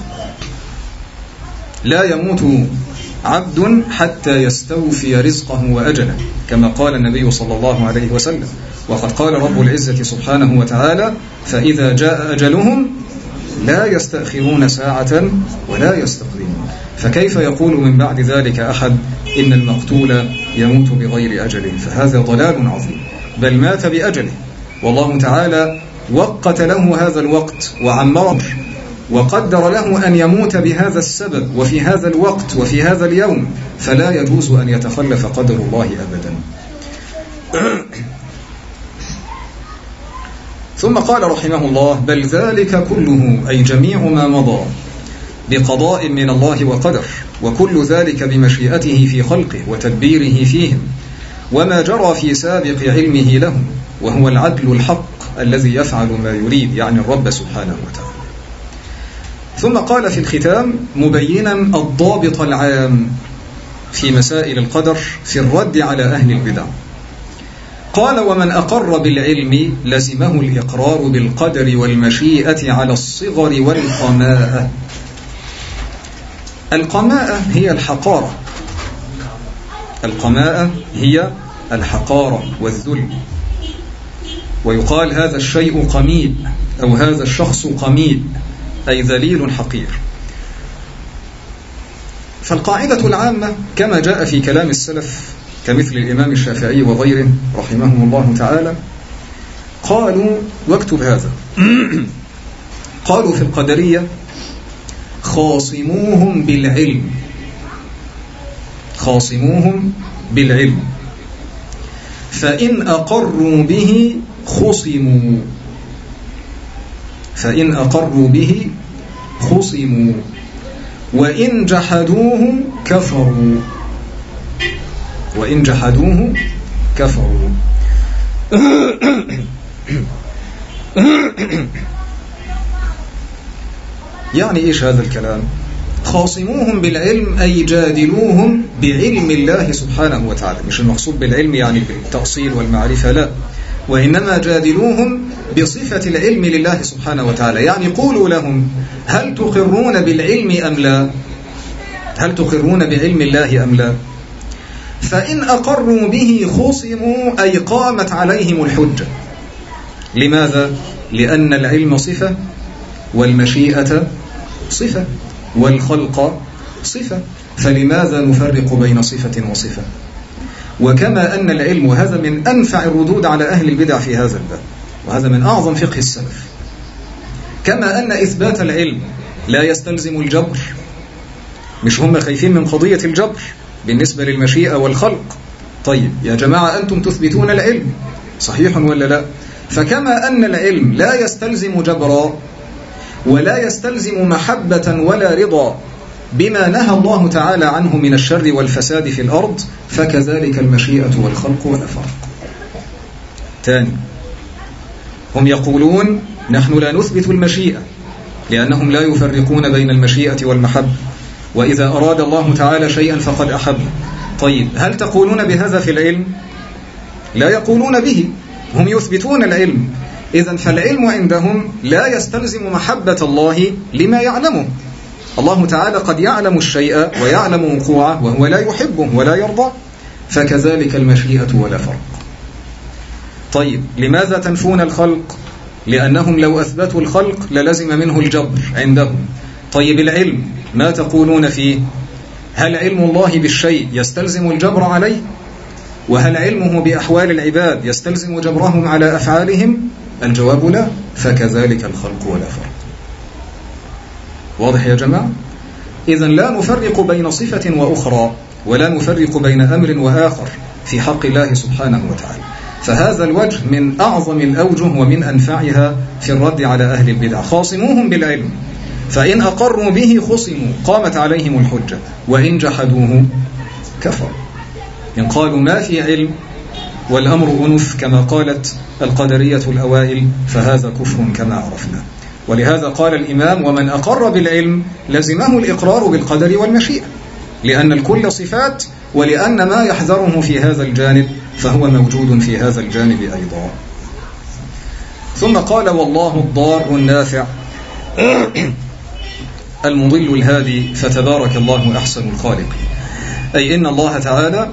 لا يموت عبد حتى يستوفي رزقه وأجله، كما قال النبي صلى الله عليه وسلم. وقد قال رب العزة سبحانه وتعالى: فإذا جاء أجلهم لا يستأخرون ساعة ولا يستقدمون. فكيف يقول من بعد ذلك أحد إن المقتول يموت بغير أجله؟ فهذا ضلال عظيم، بل مات بأجله، والله تعالى وقت له هذا الوقت وعمره، وقدر له أن يموت بهذا السبب وفي هذا الوقت وفي هذا اليوم، فلا يجوز أن يتخلف قدر الله أبدا. ثم قال رحمه الله: بل ذلك كله، أي جميع ما مضى، بقضاء من الله وقدر، وكل ذلك بمشيئته في خلقه وتدبيره فيهم، وما جرى في سابق علمه لهم، وهو العدل الحق الذي يفعل ما يريد، يعني الرب سبحانه وتعالى. ثم قال في الختام مبينا الضابط العام في مسائل القدر في الرد على أهل البدع. قال: ومن أقر بالعلم لزمه الإقرار بالقدر والمشيئة على الصغر والقماءة. القماءة هي الحقارة، القماءة هي الحقارة والذل، ويقال هذا الشيء قميء أو هذا الشخص قميء، أي ذليل حقير. فالقاعدة العامة كما جاء في كلام السلف كمثل الإمام الشافعي وغيره رحمهم الله تعالى، قالوا، واكتب هذا، قالوا في القدرية: خاصموهم بالعلم، خاصموهم بالعلم، فإن أقروا به خصموا، فإن أقروا به خصموا، وإن جحدوه كفروا، وإن جحدوه كفروا. يعني إيش هذا الكلام؟ خاصموهم بالعلم أي جادلوهم بعلم الله سبحانه وتعالى، مش المقصود بالعلم يعني بالتأصيل والمعرفة، لا، وإنما جادلوهم بصفة العلم لله سبحانه وتعالى. يعني قولوا لهم: هل تقرون بالعلم أم لا؟ هل تقرون بعلم الله أم لا؟ فإن أقروا به خصموا، أي قامت عليهم الحجة. لماذا؟ لأن العلم صفة، والمشيئة صفة، والخلق صفة، فلماذا نفرق بين صفة وصفة؟ وكما أن العلم، هذا من أنفع الردود على أهل البدع في هذا الباب، وهذا من أعظم فقه السلف، كما أن إثبات العلم لا يستلزم الجبر، مش هم خايفين من قضية الجبر بالنسبة للمشيئة والخلق؟ طيب يا جماعة أنتم تثبتون العلم صحيح ولا لا؟ فكما أن العلم لا يستلزم جبرا ولا يستلزم محبة ولا رضا بما نهى الله تعالى عنه من الشر والفساد في الأرض، فكذلك المشيئة والخلق ولا فرق. ثاني، هم يقولون نحن لا نثبت المشيئة لأنهم لا يفرقون بين المشيئة والمحبة، وإذا أراد الله تعالى شيئا فقد أحب. طيب هل تقولون بهذا في العلم؟ لا يقولون به، هم يثبتون العلم. إذن فالعلم عندهم لا يستلزم محبة الله لما يعلمه. الله تعالى قد يعلم الشيء ويعلم وقوعه وهو لا يحبه ولا يرضى، فكذلك المشيئة ولا فرق. طيب لماذا تنفون الخلق؟ لأنهم لو أثبتوا الخلق للزم منه الجبر عندهم. طيب العلم ما تقولون فيه؟ هل علم الله بالشيء يستلزم الجبر عليه؟ وهل علمه بأحوال العباد يستلزم جبرهم على أفعالهم؟ الجواب لا، فكذلك الخلق ولا فرق. واضح يا جماعة؟ إذن لا نفرق بين صفة وأخرى، ولا نفرق بين أمر وآخر في حق الله سبحانه وتعالى. فهذا الوجه من أعظم الأوجه ومن أنفعها في الرد على أهل البدع. خاصموهم بالعلم، فإن أقروا به خصموا قامت عليهم الحجة، وإن جحدوه كفر. إن قالوا ما في علم والأمر أنف كما قالت القدرية الأوائل فهذا كفر كما عرفنا. ولهذا قال الإمام ومن أقر بالعلم لزمه الإقرار بالقدر والمشيئة، لأن الكل صفات، ولأن ما يحذره في هذا الجانب فهو موجود في هذا الجانب أيضا. ثم قال والله الضار النافع المضل الهادي فتبارك الله أحسن الخالقين. أي إن الله تعالى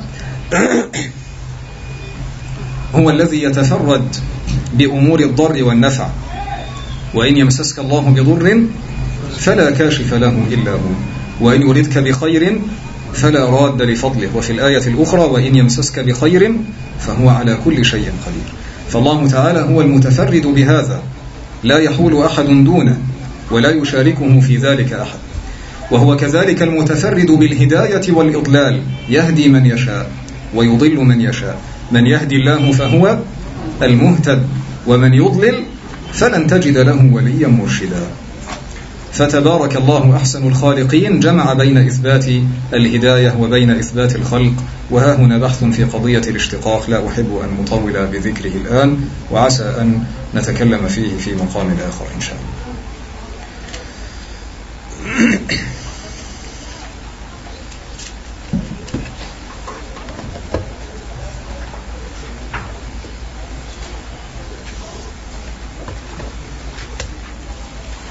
هو الذي يتفرد بأمور الضر والنفع، وإن يمسسك الله بضر فلا كاشف له إلا هو، وإن يردك بخير فلا راد لفضله. وفي الآية الأخرى وإن يمسسك بخير فهو على كل شيء قدير. فالله تعالى هو المتفرد بهذا، لا يحول أحد دونه ولا يشاركه في ذلك أحد. وهو كذلك المتفرد بالهداية والإضلال، يهدي من يشاء ويضل من يشاء. من يهدي الله فهو المهتد، ومن يضلل فلن تجد له وليا مرشدا. فتبارك الله أحسن الخالقين جمع بين إثبات الهداية وبين إثبات الخلق. وها هنا بحث في قضية الاشتقاق لا أحب أن أطول بذكره الآن، وعسى أن نتكلم فيه في مقام آخر إن شاء الله.